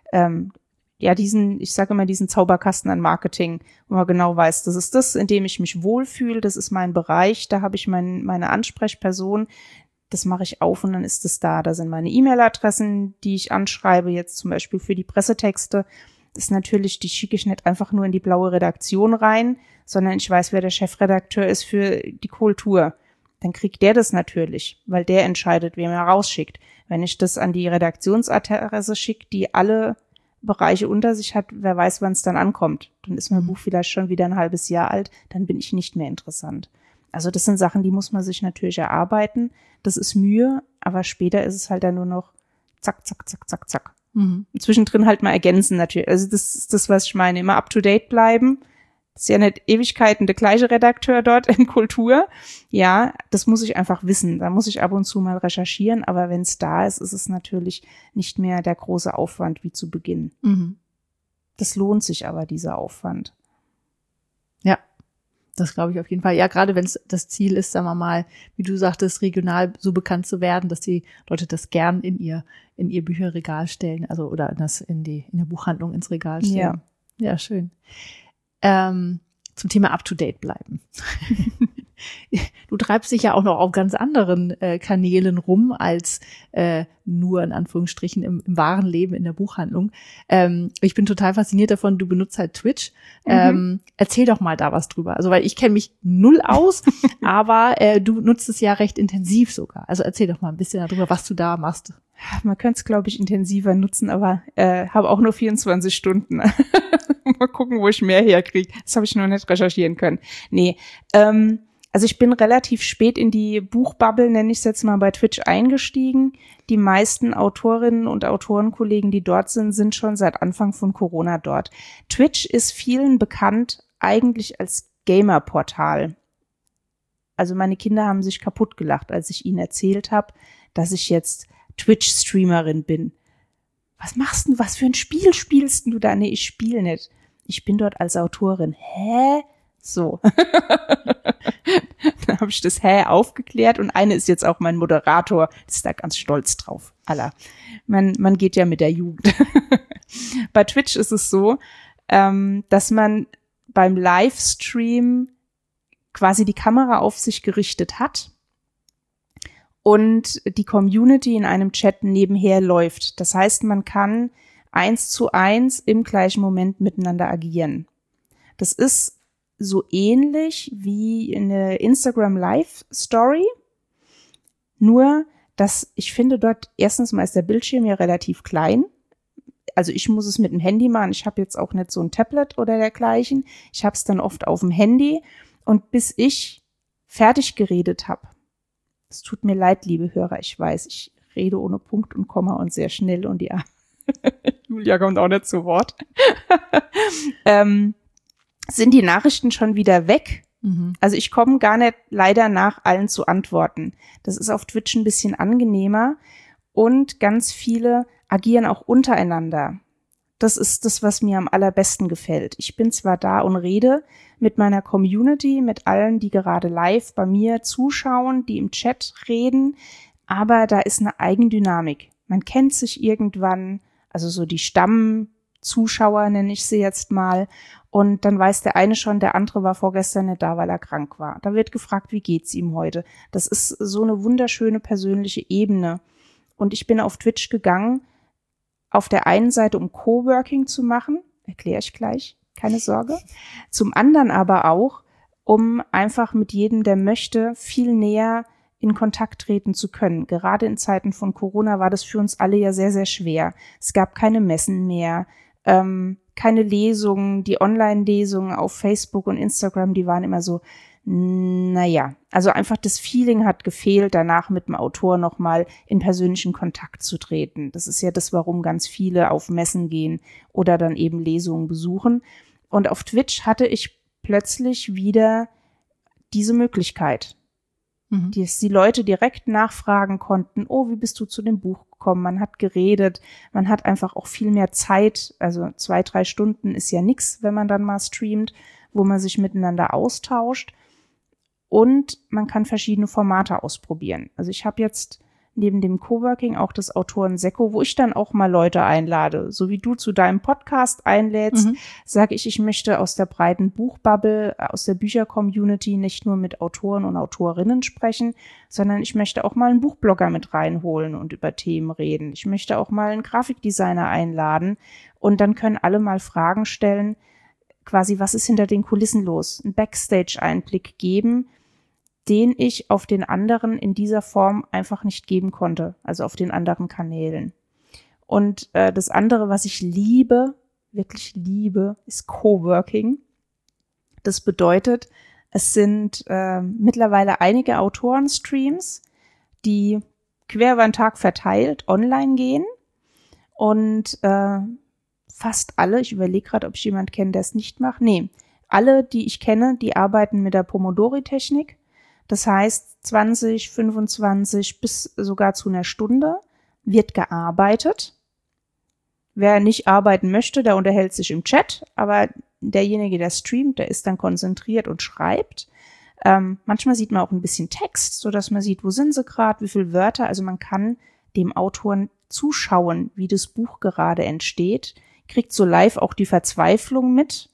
ich sage immer, diesen Zauberkasten an Marketing, wo man genau weiß, das ist das, in dem ich mich wohlfühle, das ist mein Bereich, da habe ich meine Ansprechperson, das mache ich auf und dann ist es da. Da sind meine E-Mail-Adressen, die ich anschreibe, jetzt zum Beispiel für die Pressetexte. Das ist natürlich, die schicke ich nicht einfach nur in die blaue Redaktion rein, sondern ich weiß, wer der Chefredakteur ist für die Kultur. Dann kriegt der das natürlich, weil der entscheidet, wem er rausschickt. Wenn ich das an die Redaktionsadresse schicke, die alle Bereiche unter sich hat, wer weiß, wann es dann ankommt. Dann ist mein Buch vielleicht schon wieder ein halbes Jahr alt, dann bin ich nicht mehr interessant. Also das sind Sachen, die muss man sich natürlich erarbeiten. Das ist Mühe, aber später ist es halt dann nur noch zack, zack, zack, zack, zack. Zwischendrin halt mal ergänzen natürlich. Also das ist das, was ich meine. Immer up to date bleiben. Das ist ja nicht Ewigkeiten der gleiche Redakteur dort in Kultur. Ja, das muss ich einfach wissen. Da muss ich ab und zu mal recherchieren. Aber wenn es da ist, ist es natürlich nicht mehr der große Aufwand wie zu Beginn. Das lohnt sich aber, dieser Aufwand. Ja, das glaube ich auf jeden Fall. Ja, gerade wenn es das Ziel ist, sagen wir mal, wie du sagtest, regional so bekannt zu werden, dass die Leute das gern in ihr Bücherregal stellen, also oder das in der Buchhandlung ins Regal stellen. Ja, schön. Zum Thema Up-to-Date bleiben. Du treibst dich ja auch noch auf ganz anderen Kanälen rum als nur in Anführungsstrichen im wahren Leben in der Buchhandlung. Ich bin total fasziniert davon, du benutzt halt Twitch. Erzähl doch mal da was drüber. Also weil ich kenne mich null aus, aber du nutzt es ja recht intensiv sogar. Also erzähl doch mal ein bisschen darüber, was du da machst. Man könnte es, glaube ich, intensiver nutzen, aber habe auch nur 24 Stunden. Mal gucken, wo ich mehr herkriege. Das habe ich noch nicht recherchieren können. Nee, also ich bin relativ spät in die Buchbubble, nenne ich es jetzt mal, bei Twitch eingestiegen. Die meisten Autorinnen und Autorenkollegen, die dort sind schon seit Anfang von Corona dort. Twitch ist vielen bekannt eigentlich als Gamer-Portal. Also meine Kinder haben sich kaputt gelacht, als ich ihnen erzählt habe, dass ich jetzt Twitch-Streamerin bin. was machst du, was für ein Spiel spielst du da? Nee, ich spiele nicht. Ich bin dort als Autorin. Hä? So. Dann habe ich das aufgeklärt und eine ist jetzt auch mein Moderator. Ist da ganz stolz drauf. Man geht ja mit der Jugend. Bei Twitch ist es so, dass man beim Livestream quasi die Kamera auf sich gerichtet hat und die Community in einem Chat nebenher läuft. Das heißt, man kann 1:1 im gleichen Moment miteinander agieren. Das ist so ähnlich wie eine Instagram Live Story, nur dass ich finde dort erstens mal ist der Bildschirm ja relativ klein. Also ich muss es mit dem Handy machen. Ich habe jetzt auch nicht so ein Tablet oder dergleichen. Ich habe es dann oft auf dem Handy und bis ich fertig geredet habe. Es tut mir leid, liebe Hörer, ich weiß, ich rede ohne Punkt und Komma und sehr schnell und ja, Julia kommt auch nicht zu Wort. Sind die Nachrichten schon wieder weg. Also ich komme gar nicht leider nach allen zu antworten. Das ist auf Twitch ein bisschen angenehmer und ganz viele agieren auch untereinander. Das ist das, was mir am allerbesten gefällt. Ich bin zwar da und rede mit meiner Community, mit allen, die gerade live bei mir zuschauen, die im Chat reden, aber da ist eine Eigendynamik. Man kennt sich irgendwann, also so die Stammzuschauer nenne ich sie jetzt mal, und dann weiß der eine schon, der andere war vorgestern nicht da, weil er krank war. Da wird gefragt, wie geht's ihm heute? Das ist so eine wunderschöne persönliche Ebene. Und ich bin auf Twitch gegangen, auf der einen Seite, um Coworking zu machen, erkläre ich gleich, keine Sorge. Zum anderen aber auch, um einfach mit jedem, der möchte, viel näher in Kontakt treten zu können. Gerade in Zeiten von Corona war das für uns alle ja sehr, sehr schwer. Es gab keine Messen mehr, keine Lesungen, die Online-Lesungen auf Facebook und Instagram, die waren immer so, naja, also einfach das Feeling hat gefehlt, danach mit dem Autor nochmal in persönlichen Kontakt zu treten. Das ist ja das, warum ganz viele auf Messen gehen oder dann eben Lesungen besuchen. Und auf Twitch hatte ich plötzlich wieder diese Möglichkeit, dass die Leute direkt nachfragen konnten, oh, wie bist du zu dem Buch gekommen? Man hat geredet, man hat einfach auch viel mehr Zeit, also 2-3 Stunden ist ja nix, wenn man dann mal streamt, wo man sich miteinander austauscht. Und man kann verschiedene Formate ausprobieren. Also ich habe jetzt neben dem Coworking auch das Autoren-Sekko, wo ich dann auch mal Leute einlade. So wie du zu deinem Podcast einlädst, sage ich möchte aus der breiten Buchbubble, aus der Bücher-Community nicht nur mit Autoren und Autorinnen sprechen, sondern ich möchte auch mal einen Buchblogger mit reinholen und über Themen reden. Ich möchte auch mal einen Grafikdesigner einladen und dann können alle mal Fragen stellen, quasi, was ist hinter den Kulissen los? Einen Backstage-Einblick geben, den ich auf den anderen in dieser Form einfach nicht geben konnte, also auf den anderen Kanälen. Und das andere, was ich liebe, wirklich liebe, ist Coworking. Das bedeutet, es sind mittlerweile einige Autoren-Streams, die quer über den Tag verteilt online gehen und fast alle, ich überlege gerade, ob ich jemanden kenne, der es nicht macht. Nee, alle, die ich kenne, die arbeiten mit der Pomodori-Technik. Das heißt, 20, 25 bis sogar zu einer Stunde wird gearbeitet. Wer nicht arbeiten möchte, der unterhält sich im Chat, aber derjenige, der streamt, der ist dann konzentriert und schreibt. Manchmal sieht man auch ein bisschen Text, sodass man sieht, wo sind sie gerade, wie viele Wörter. Also man kann dem Autoren zuschauen, wie das Buch gerade entsteht, kriegt so live auch die Verzweiflung mit.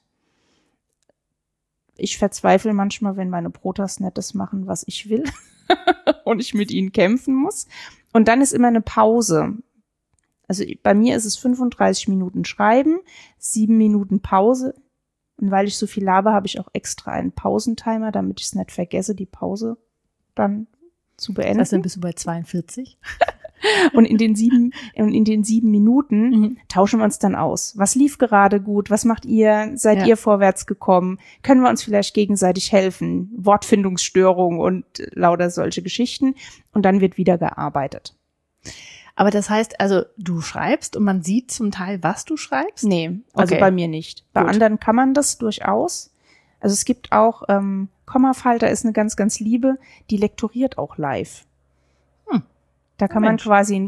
Ich verzweifle manchmal, wenn meine Protas nicht das machen, was ich will und ich mit ihnen kämpfen muss. Und dann ist immer eine Pause. Also bei mir ist es 35 Minuten Schreiben, 7 Minuten Pause. Und weil ich so viel laber, habe ich auch extra einen Pausentimer, damit ich es nicht vergesse, die Pause dann zu beenden. Das heißt, dann bist du bei 42. Und in den 7 Minuten tauschen wir uns dann aus. Was lief gerade gut? Was macht ihr? Seid ihr vorwärts gekommen? Können wir uns vielleicht gegenseitig helfen? Wortfindungsstörungen und lauter solche Geschichten. Und dann wird wieder gearbeitet. Aber das heißt, also du schreibst und man sieht zum Teil, was du schreibst? Nee, also bei mir nicht. Bei anderen kann man das durchaus. Also es gibt auch, Kommafalter ist eine ganz, ganz liebe, die lektoriert auch live. Da kann man quasi ein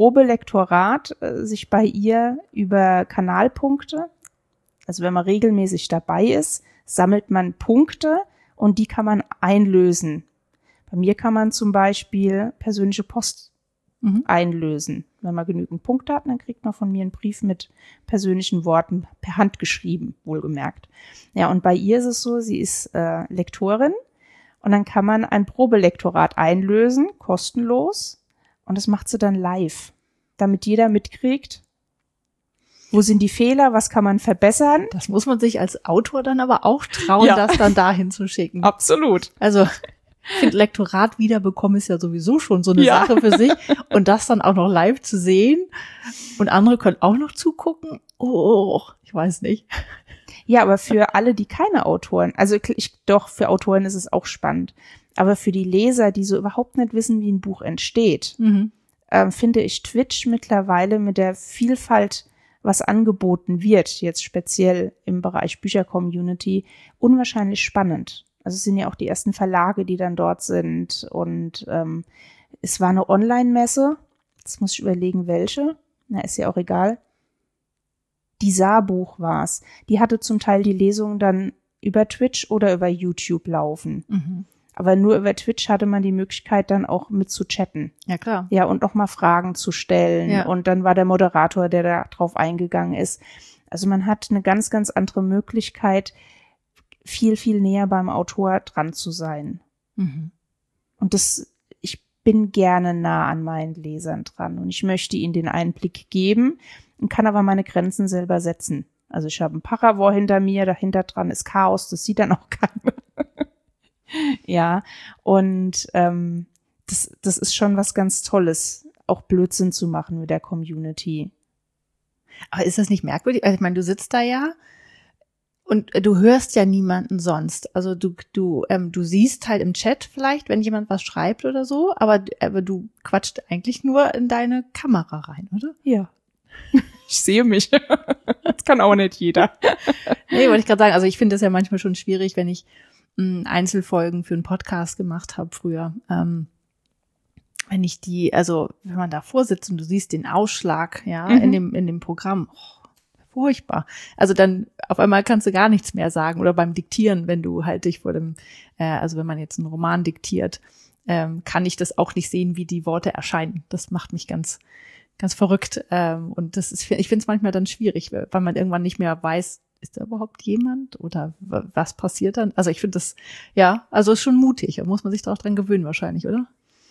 Probelektorat sich bei ihr über Kanalpunkte, also wenn man regelmäßig dabei ist, sammelt man Punkte und die kann man einlösen. Bei mir kann man zum Beispiel persönliche Post einlösen. Wenn man genügend Punkte hat, dann kriegt man von mir einen Brief mit persönlichen Worten per Hand geschrieben, wohlgemerkt. Ja, und bei ihr ist es so, sie ist Lektorin und dann kann man ein Probelektorat einlösen, kostenlos, und das macht sie dann live, damit jeder mitkriegt, wo sind die Fehler, was kann man verbessern. Das muss man sich als Autor dann aber auch trauen, das dann dahin zu schicken. Absolut. Also ich finde, Lektorat wiederbekommen ist ja sowieso schon so eine Sache für sich. Und das dann auch noch live zu sehen und andere können auch noch zugucken. Oh, ich weiß nicht. Ja, aber für alle, die keine Autoren, also doch, für Autoren ist es auch spannend. Aber für die Leser, die so überhaupt nicht wissen, wie ein Buch entsteht, finde ich Twitch mittlerweile mit der Vielfalt, was angeboten wird, jetzt speziell im Bereich Bücher-Community, unwahrscheinlich spannend. Also es sind ja auch die ersten Verlage, die dann dort sind. Und es war eine Online-Messe. Jetzt muss ich überlegen, welche. Na, ist ja auch egal. Die Saarbuch war's. Die hatte zum Teil die Lesungen dann über Twitch oder über YouTube laufen. Aber nur über Twitch hatte man die Möglichkeit, dann auch mit zu chatten. Ja, klar. Ja, und noch mal Fragen zu stellen. Ja. Und dann war der Moderator, der da drauf eingegangen ist. Also man hat eine ganz, ganz andere Möglichkeit, viel, viel näher beim Autor dran zu sein. Und ich bin gerne nah an meinen Lesern dran und ich möchte ihnen den Einblick geben und kann aber meine Grenzen selber setzen. Also ich habe ein Paravor hinter mir, dahinter dran ist Chaos, das sieht dann auch keiner. Ja, und das ist schon was ganz Tolles, auch Blödsinn zu machen mit der Community. Aber ist das nicht merkwürdig? Also ich meine, du sitzt da ja und du hörst ja niemanden sonst. Also du siehst halt im Chat vielleicht, wenn jemand was schreibt oder so, aber du quatscht eigentlich nur in deine Kamera rein, oder? Ja. Ich sehe mich. Das kann auch nicht jeder. Nee, wollte ich gerade sagen, also ich finde das ja manchmal schon schwierig, wenn ich Einzelfolgen für einen Podcast gemacht habe früher. Wenn ich wenn man davor sitzt und du siehst den Ausschlag, in dem Programm, furchtbar. Also dann auf einmal kannst du gar nichts mehr sagen oder beim Diktieren, wenn du halt dich vor dem, wenn man jetzt einen Roman diktiert, kann ich das auch nicht sehen, wie die Worte erscheinen. Das macht mich ganz, ganz verrückt. Und ich finde es manchmal dann schwierig, weil man irgendwann nicht mehr weiß, ist da überhaupt jemand oder was passiert dann? Also ich finde das, ist schon mutig. Da muss man sich dran gewöhnen wahrscheinlich, oder?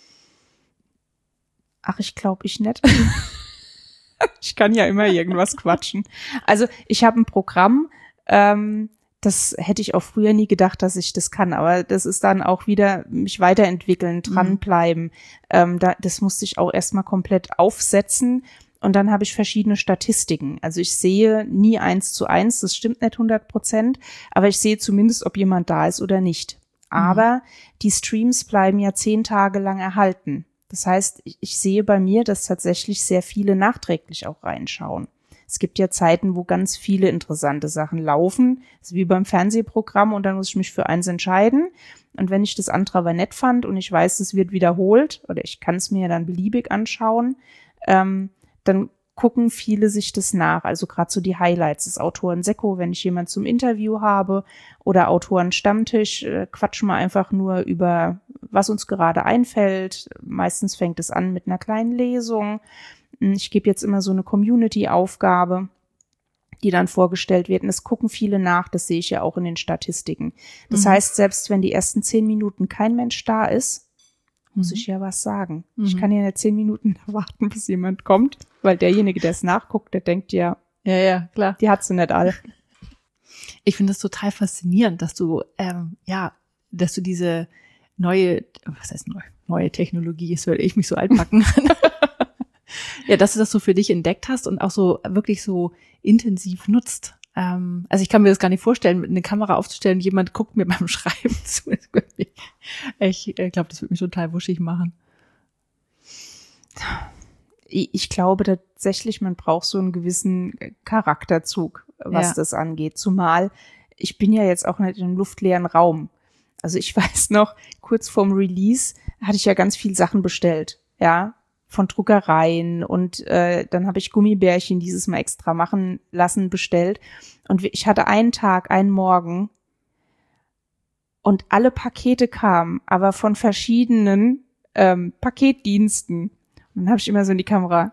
Ach, ich glaube ich nicht. Ich kann ja immer irgendwas quatschen. Also ich habe ein Programm, das hätte ich auch früher nie gedacht, dass ich das kann. Aber das ist dann auch wieder mich weiterentwickeln, dranbleiben. Das musste ich auch erstmal komplett aufsetzen. Und dann habe ich verschiedene Statistiken. Also ich sehe nie 1:1, das stimmt nicht 100%, aber ich sehe zumindest, ob jemand da ist oder nicht. Aber die Streams bleiben ja 10 Tage lang erhalten. Das heißt, ich sehe bei mir, dass tatsächlich sehr viele nachträglich auch reinschauen. Es gibt ja Zeiten, wo ganz viele interessante Sachen laufen. Das ist wie beim Fernsehprogramm und dann muss ich mich für eins entscheiden. Und wenn ich das andere aber nett fand und ich weiß, es wird wiederholt oder ich kann es mir dann beliebig anschauen, dann gucken viele sich das nach. Also gerade so die Highlights des Autoren-Sekko, wenn ich jemanden zum Interview habe oder Autoren-Stammtisch, quatschen wir einfach nur über, was uns gerade einfällt. Meistens fängt es an mit einer kleinen Lesung. Ich gebe jetzt immer so eine Community-Aufgabe, die dann vorgestellt wird. Und es gucken viele nach, das sehe ich ja auch in den Statistiken. Das heißt, selbst wenn die ersten 10 Minuten kein Mensch da ist, muss ich ja was sagen. Ich kann ja nicht 10 Minuten warten, bis jemand kommt, weil derjenige, der es nachguckt, der denkt ja, klar, die hat sie nicht alle. Ich finde es total faszinierend, dass du, dass du diese neue Technologie, jetzt würde ich mich so altbacken, dass du das so für dich entdeckt hast und auch so wirklich so intensiv nutzt. Also ich kann mir das gar nicht vorstellen, eine Kamera aufzustellen und jemand guckt mir beim Schreiben zu. Ich glaube, das würde mich total wuschig machen. Ich glaube tatsächlich, man braucht so einen gewissen Charakterzug, was das angeht. Zumal ich bin ja jetzt auch nicht in einem luftleeren Raum. Also ich weiß noch, kurz vorm Release hatte ich ja ganz viel Sachen bestellt, von Druckereien und dann habe ich Gummibärchen dieses Mal extra machen lassen, bestellt. Und ich hatte einen Tag, einen Morgen und alle Pakete kamen, aber von verschiedenen Paketdiensten. Und dann habe ich immer so in die Kamera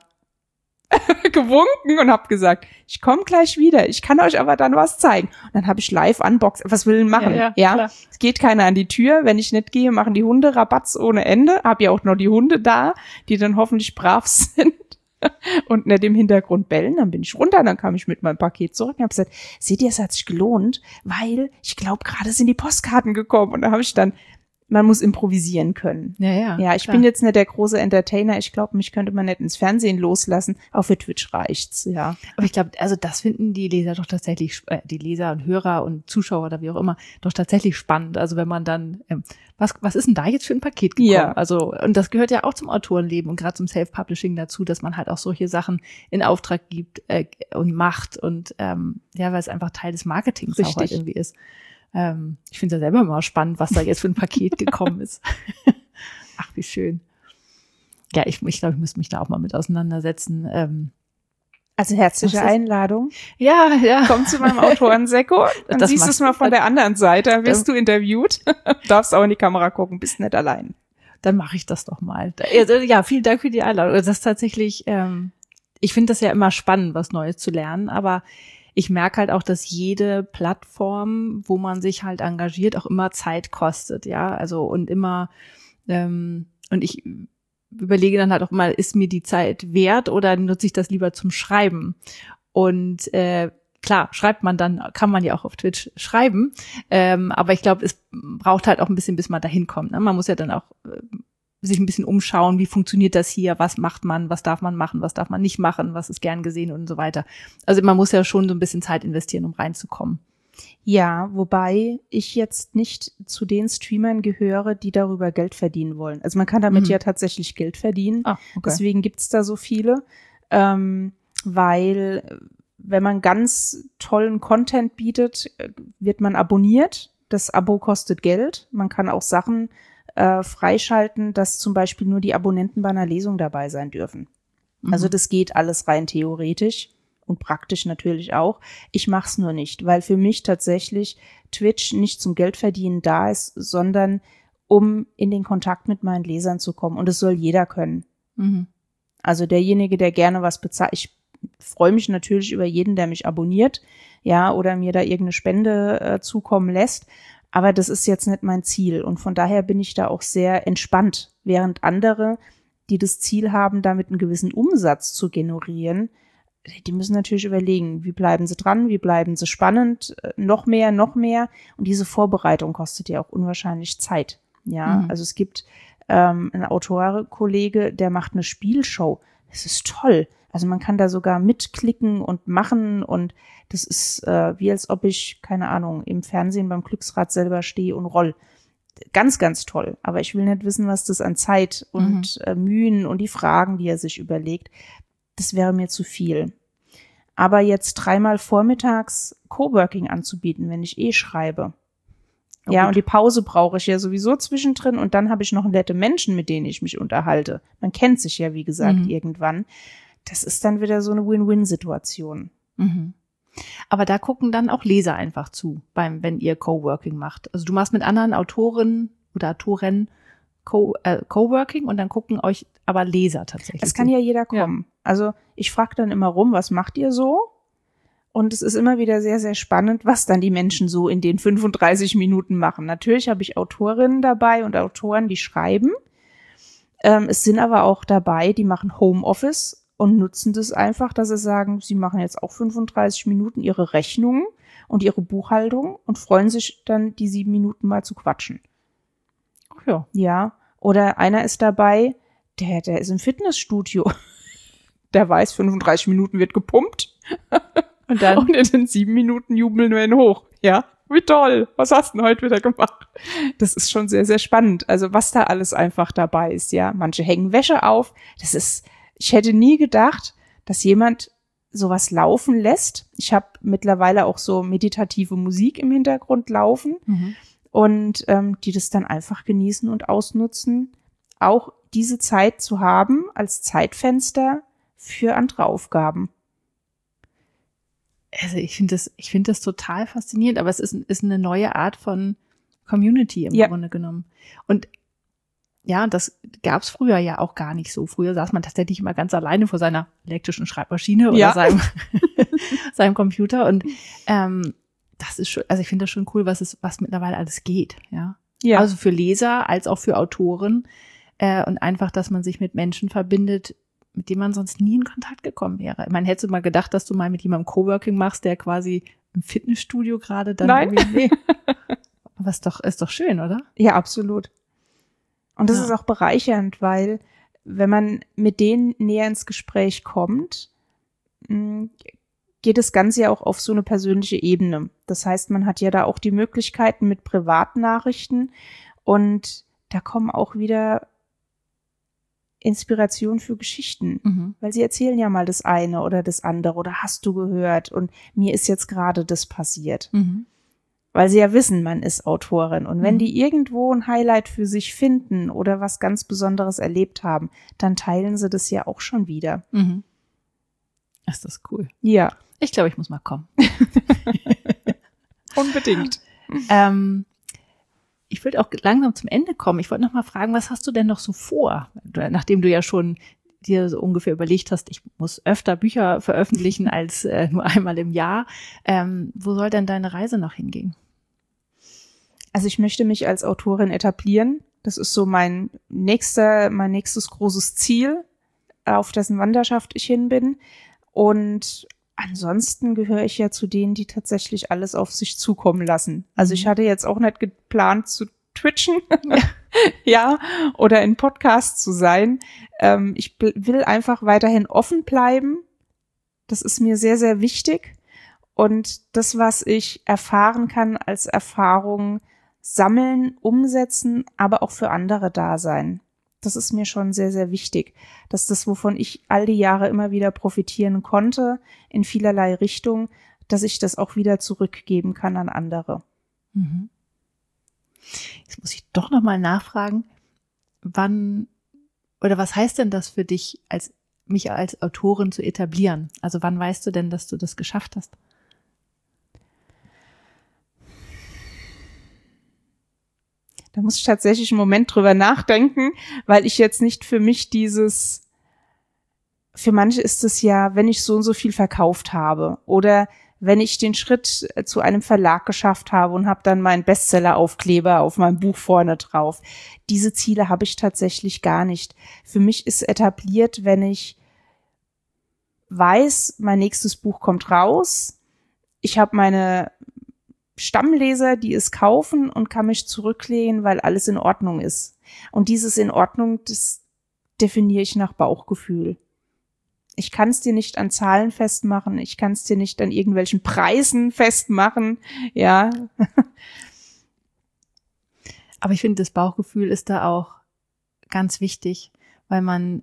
gewunken und habe gesagt, ich komme gleich wieder, ich kann euch aber dann was zeigen. Und dann habe ich live unboxed. Was will ich machen? Ja, es geht keiner an die Tür. Wenn ich nicht gehe, machen die Hunde Rabatz ohne Ende. Hab ja auch noch die Hunde da, die dann hoffentlich brav sind und nicht im Hintergrund bellen. Dann bin ich runter, dann kam ich mit meinem Paket zurück und habe gesagt, seht ihr, es hat sich gelohnt, weil ich glaube, gerade sind die Postkarten gekommen. Und da habe ich dann, man muss improvisieren können. Ja, ich bin jetzt nicht der große Entertainer. Ich glaube, mich könnte man nicht ins Fernsehen loslassen. Auch für Twitch reicht's, ja. Aber ich glaube, also das finden die Leser doch tatsächlich, die Leser und Hörer und Zuschauer oder wie auch immer, doch tatsächlich spannend. Also wenn man dann, was ist denn da jetzt für ein Paket gekommen? Ja. Also, und das gehört ja auch zum Autorenleben und gerade zum Self-Publishing dazu, dass man halt auch solche Sachen in Auftrag gibt und macht und ja, weil es einfach Teil des Marketings auch halt irgendwie ist. Ich finde es ja selber immer spannend, was da jetzt für ein Paket gekommen ist. Ach, wie schön. Ja, ich glaube, ich müsste mich da auch mal mit auseinandersetzen. Also herzliche Einladung. Ja. Komm zu meinem Autorensekko. Dann Das siehst du es mal von der anderen Seite. Dann wirst du interviewt. Darfst auch in die Kamera gucken, bist nicht allein. Dann mache ich das doch mal. Ja, vielen Dank für die Einladung. Das ist tatsächlich, ich finde das ja immer spannend, was Neues zu lernen, aber ich merke halt auch, dass jede Plattform, wo man sich halt engagiert, auch immer Zeit kostet, ja, also und immer, und ich überlege dann halt auch mal, ist mir die Zeit wert oder nutze ich das lieber zum Schreiben? Und klar, schreibt man dann, kann man ja auch auf Twitch schreiben, aber ich glaube, es braucht halt auch ein bisschen, bis man dahin kommt, ne? Man muss ja dann auch sich ein bisschen umschauen, wie funktioniert das hier, was macht man, was darf man machen, was darf man nicht machen, was ist gern gesehen und so weiter. Also man muss ja schon so ein bisschen Zeit investieren, um reinzukommen. Ja, wobei ich jetzt nicht zu den Streamern gehöre, die darüber Geld verdienen wollen. Also man kann damit ja tatsächlich Geld verdienen. Ah, okay. Deswegen gibt's da so viele, weil wenn man ganz tollen Content bietet, wird man abonniert. Das Abo kostet Geld. Man kann auch Sachen freischalten, dass zum Beispiel nur die Abonnenten bei einer Lesung dabei sein dürfen. Also das geht alles rein theoretisch und praktisch natürlich auch. Ich mache es nur nicht, weil für mich tatsächlich Twitch nicht zum Geldverdienen da ist, sondern um in den Kontakt mit meinen Lesern zu kommen. Und das soll jeder können. Also derjenige, der gerne was bezahlt. Ich freue mich natürlich über jeden, der mich abonniert, ja, oder mir da irgendeine Spende zukommen lässt. Aber das ist jetzt nicht mein Ziel. Und von daher bin ich da auch sehr entspannt, während andere, die das Ziel haben, damit einen gewissen Umsatz zu generieren, die müssen natürlich überlegen, wie bleiben sie dran, wie bleiben sie spannend, noch mehr. Und diese Vorbereitung kostet ja auch unwahrscheinlich Zeit. Ja, also es gibt einen Autorenkollege, der macht eine Spielshow. Das ist toll. Also man kann da sogar mitklicken und machen und das ist wie als ob ich, keine Ahnung, im Fernsehen beim Glücksrad selber stehe und roll. Ganz, ganz toll. Aber ich will nicht wissen, was das an Zeit und Mühen und die Fragen, die er sich überlegt, das wäre mir zu viel. Aber jetzt 3-mal vormittags Coworking anzubieten, wenn ich schreibe. Ja, und die Pause brauche ich ja sowieso zwischendrin und dann habe ich noch nette Menschen, mit denen ich mich unterhalte. Man kennt sich ja, wie gesagt, irgendwann. Das ist dann wieder so eine Win-Win-Situation. Aber da gucken dann auch Leser einfach zu, wenn ihr Coworking macht. Also du machst mit anderen Autoren oder Autoren Coworking und dann gucken euch aber Leser tatsächlich. Es kann ja jeder kommen. Ja. Also ich frage dann immer rum, was macht ihr so? Und es ist immer wieder sehr, sehr spannend, was dann die Menschen so in den 35 Minuten machen. Natürlich habe ich Autorinnen dabei und Autoren, die schreiben. Es sind aber auch dabei, die machen Homeoffice und nutzen das einfach, dass sie sagen, sie machen jetzt auch 35 Minuten ihre Rechnungen und ihre Buchhaltung und freuen sich dann, die 7 Minuten mal zu quatschen. Ach ja. Ja, oder einer ist dabei, der ist im Fitnessstudio. Der weiß, 35 Minuten wird gepumpt. Und in den 7 Minuten jubeln wir ihn hoch. Ja, wie toll. Was hast du denn heute wieder gemacht? Das ist schon sehr, sehr spannend. Also was da alles einfach dabei ist, ja. Manche hängen Wäsche auf. Ich hätte nie gedacht, dass jemand sowas laufen lässt. Ich habe mittlerweile auch so meditative Musik im Hintergrund laufen und die das dann einfach genießen und ausnutzen. Auch diese Zeit zu haben als Zeitfenster für andere Aufgaben. Also ich finde das total faszinierend, aber es ist eine neue Art von Community im Grunde genommen. Und ja, das gab's früher ja auch gar nicht so. Früher saß man tatsächlich immer ganz alleine vor seiner elektrischen Schreibmaschine oder seinem Computer. Und das ist schon, also ich finde das schon cool, was mittlerweile alles geht. Ja. Also für Leser als auch für Autoren. Und einfach, dass man sich mit Menschen verbindet, mit dem man sonst nie in Kontakt gekommen wäre. Ich meine, hättest du mal gedacht, dass du mal mit jemandem Coworking machst, der quasi im Fitnessstudio gerade dann irgendwie. Nee. Aber ist doch schön, oder? Ja, absolut. Und das ist auch bereichernd, weil wenn man mit denen näher ins Gespräch kommt, geht das Ganze ja auch auf so eine persönliche Ebene. Das heißt, man hat ja da auch die Möglichkeiten mit Privatnachrichten und da kommen auch wieder Inspiration für Geschichten, weil sie erzählen ja mal das eine oder das andere oder hast du gehört und mir ist jetzt gerade das passiert. Weil sie ja wissen, man ist Autorin und wenn die irgendwo ein Highlight für sich finden oder was ganz Besonderes erlebt haben, dann teilen sie das ja auch schon wieder. Ist das cool. Ja. Ich glaube, ich muss mal kommen. Unbedingt. Ich würde auch langsam zum Ende kommen. Ich wollte noch mal fragen, was hast du denn noch so vor? Nachdem du ja schon dir so ungefähr überlegt hast, ich muss öfter Bücher veröffentlichen als nur einmal im Jahr. Wo soll denn deine Reise noch hingehen? Also ich möchte mich als Autorin etablieren. Das ist so mein nächstes großes Ziel, auf dessen Wanderschaft ich hin bin. Und ansonsten gehöre ich ja zu denen, die tatsächlich alles auf sich zukommen lassen. Also ich hatte jetzt auch nicht geplant zu twitchen, oder in Podcasts zu sein. Ich will einfach weiterhin offen bleiben. Das ist mir sehr, sehr wichtig. Und das, was ich erfahren kann, als Erfahrung sammeln, umsetzen, aber auch für andere da sein. Das ist mir schon sehr, sehr wichtig, dass das, wovon ich all die Jahre immer wieder profitieren konnte, in vielerlei Richtung, dass ich das auch wieder zurückgeben kann an andere. Jetzt muss ich doch noch mal nachfragen, was heißt denn das für dich, mich als Autorin zu etablieren? Also wann weißt du denn, dass du das geschafft hast? Da muss ich tatsächlich einen Moment drüber nachdenken, weil ich jetzt nicht für manche ist es ja, wenn ich so und so viel verkauft habe oder wenn ich den Schritt zu einem Verlag geschafft habe und habe dann meinen Bestseller-Aufkleber auf meinem Buch vorne drauf. Diese Ziele habe ich tatsächlich gar nicht. Für mich ist etabliert, wenn ich weiß, mein nächstes Buch kommt raus, ich habe meine Stammleser, die es kaufen und kann mich zurücklehnen, weil alles in Ordnung ist. Und dieses in Ordnung, das definiere ich nach Bauchgefühl. Ich kann es dir nicht an Zahlen festmachen, ich kann es dir nicht an irgendwelchen Preisen festmachen, ja. Aber ich finde, das Bauchgefühl ist da auch ganz wichtig, weil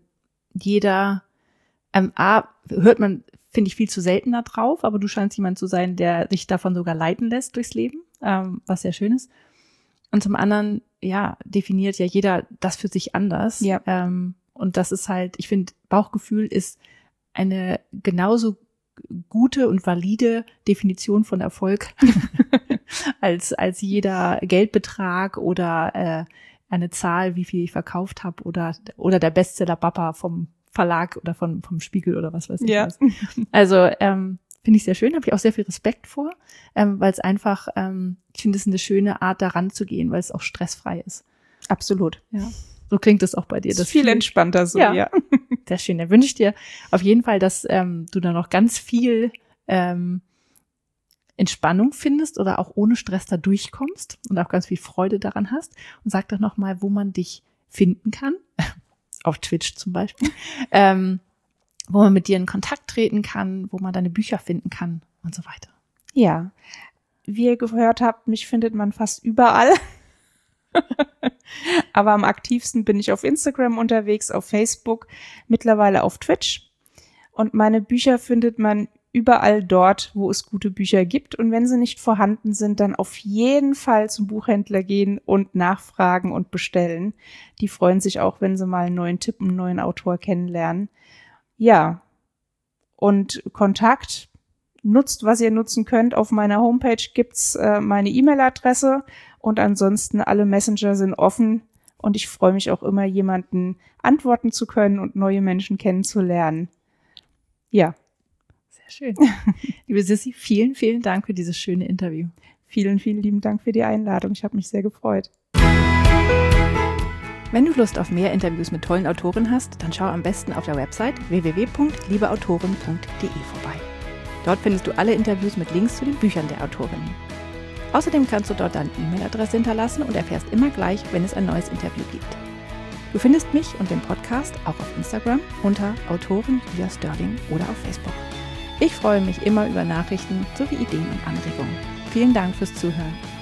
hört man, finde ich, viel zu selten da drauf, aber du scheinst jemand zu sein, der sich davon sogar leiten lässt durchs Leben, was sehr schön ist. Und zum anderen, definiert ja jeder das für sich anders. Ja. Und das ist halt, ich finde, Bauchgefühl ist eine genauso gute und valide Definition von Erfolg als jeder Geldbetrag oder eine Zahl, wie viel ich verkauft habe oder der Bestseller Papa vom Verlag oder vom Spiegel oder was weiß ich was. Also finde ich sehr schön, habe ich auch sehr viel Respekt vor, weil es einfach, ich finde es eine schöne Art, daran zu gehen, weil es auch stressfrei ist. Absolut. Ja. So klingt es auch bei dir. Das ist viel entspannter so, ja. Sehr schön. Dann wünsche ich dir auf jeden Fall, dass du da noch ganz viel Entspannung findest oder auch ohne Stress da durchkommst und auch ganz viel Freude daran hast. Und sag doch noch mal, wo man dich finden kann. Auf Twitch zum Beispiel. Wo man mit dir in Kontakt treten kann, wo man deine Bücher finden kann und so weiter. Ja. Wie ihr gehört habt, mich findet man fast überall. Aber am aktivsten bin ich auf Instagram unterwegs, auf Facebook, mittlerweile auf Twitch. Und meine Bücher findet man überall dort, wo es gute Bücher gibt. Und wenn sie nicht vorhanden sind, dann auf jeden Fall zum Buchhändler gehen und nachfragen und bestellen. Die freuen sich auch, wenn sie mal einen neuen Tipp, einen neuen Autor kennenlernen. Ja, und Kontakt, nutzt, was ihr nutzen könnt. Auf meiner Homepage gibt's meine E-Mail-Adresse und ansonsten alle Messenger sind offen. Und ich freue mich auch immer, jemanden antworten zu können und neue Menschen kennenzulernen. Ja. Sehr schön. Liebe Sissi, vielen, vielen Dank für dieses schöne Interview. Vielen, vielen lieben Dank für die Einladung. Ich habe mich sehr gefreut. Wenn du Lust auf mehr Interviews mit tollen Autoren hast, dann schau am besten auf der Website www.liebeautoren.de vorbei. Dort findest du alle Interviews mit Links zu den Büchern der Autorinnen. Außerdem kannst du dort deine E-Mail-Adresse hinterlassen und erfährst immer gleich, wenn es ein neues Interview gibt. Du findest mich und den Podcast auch auf Instagram unter Autorin Julia Störling oder auf Facebook. Ich freue mich immer über Nachrichten sowie Ideen und Anregungen. Vielen Dank fürs Zuhören.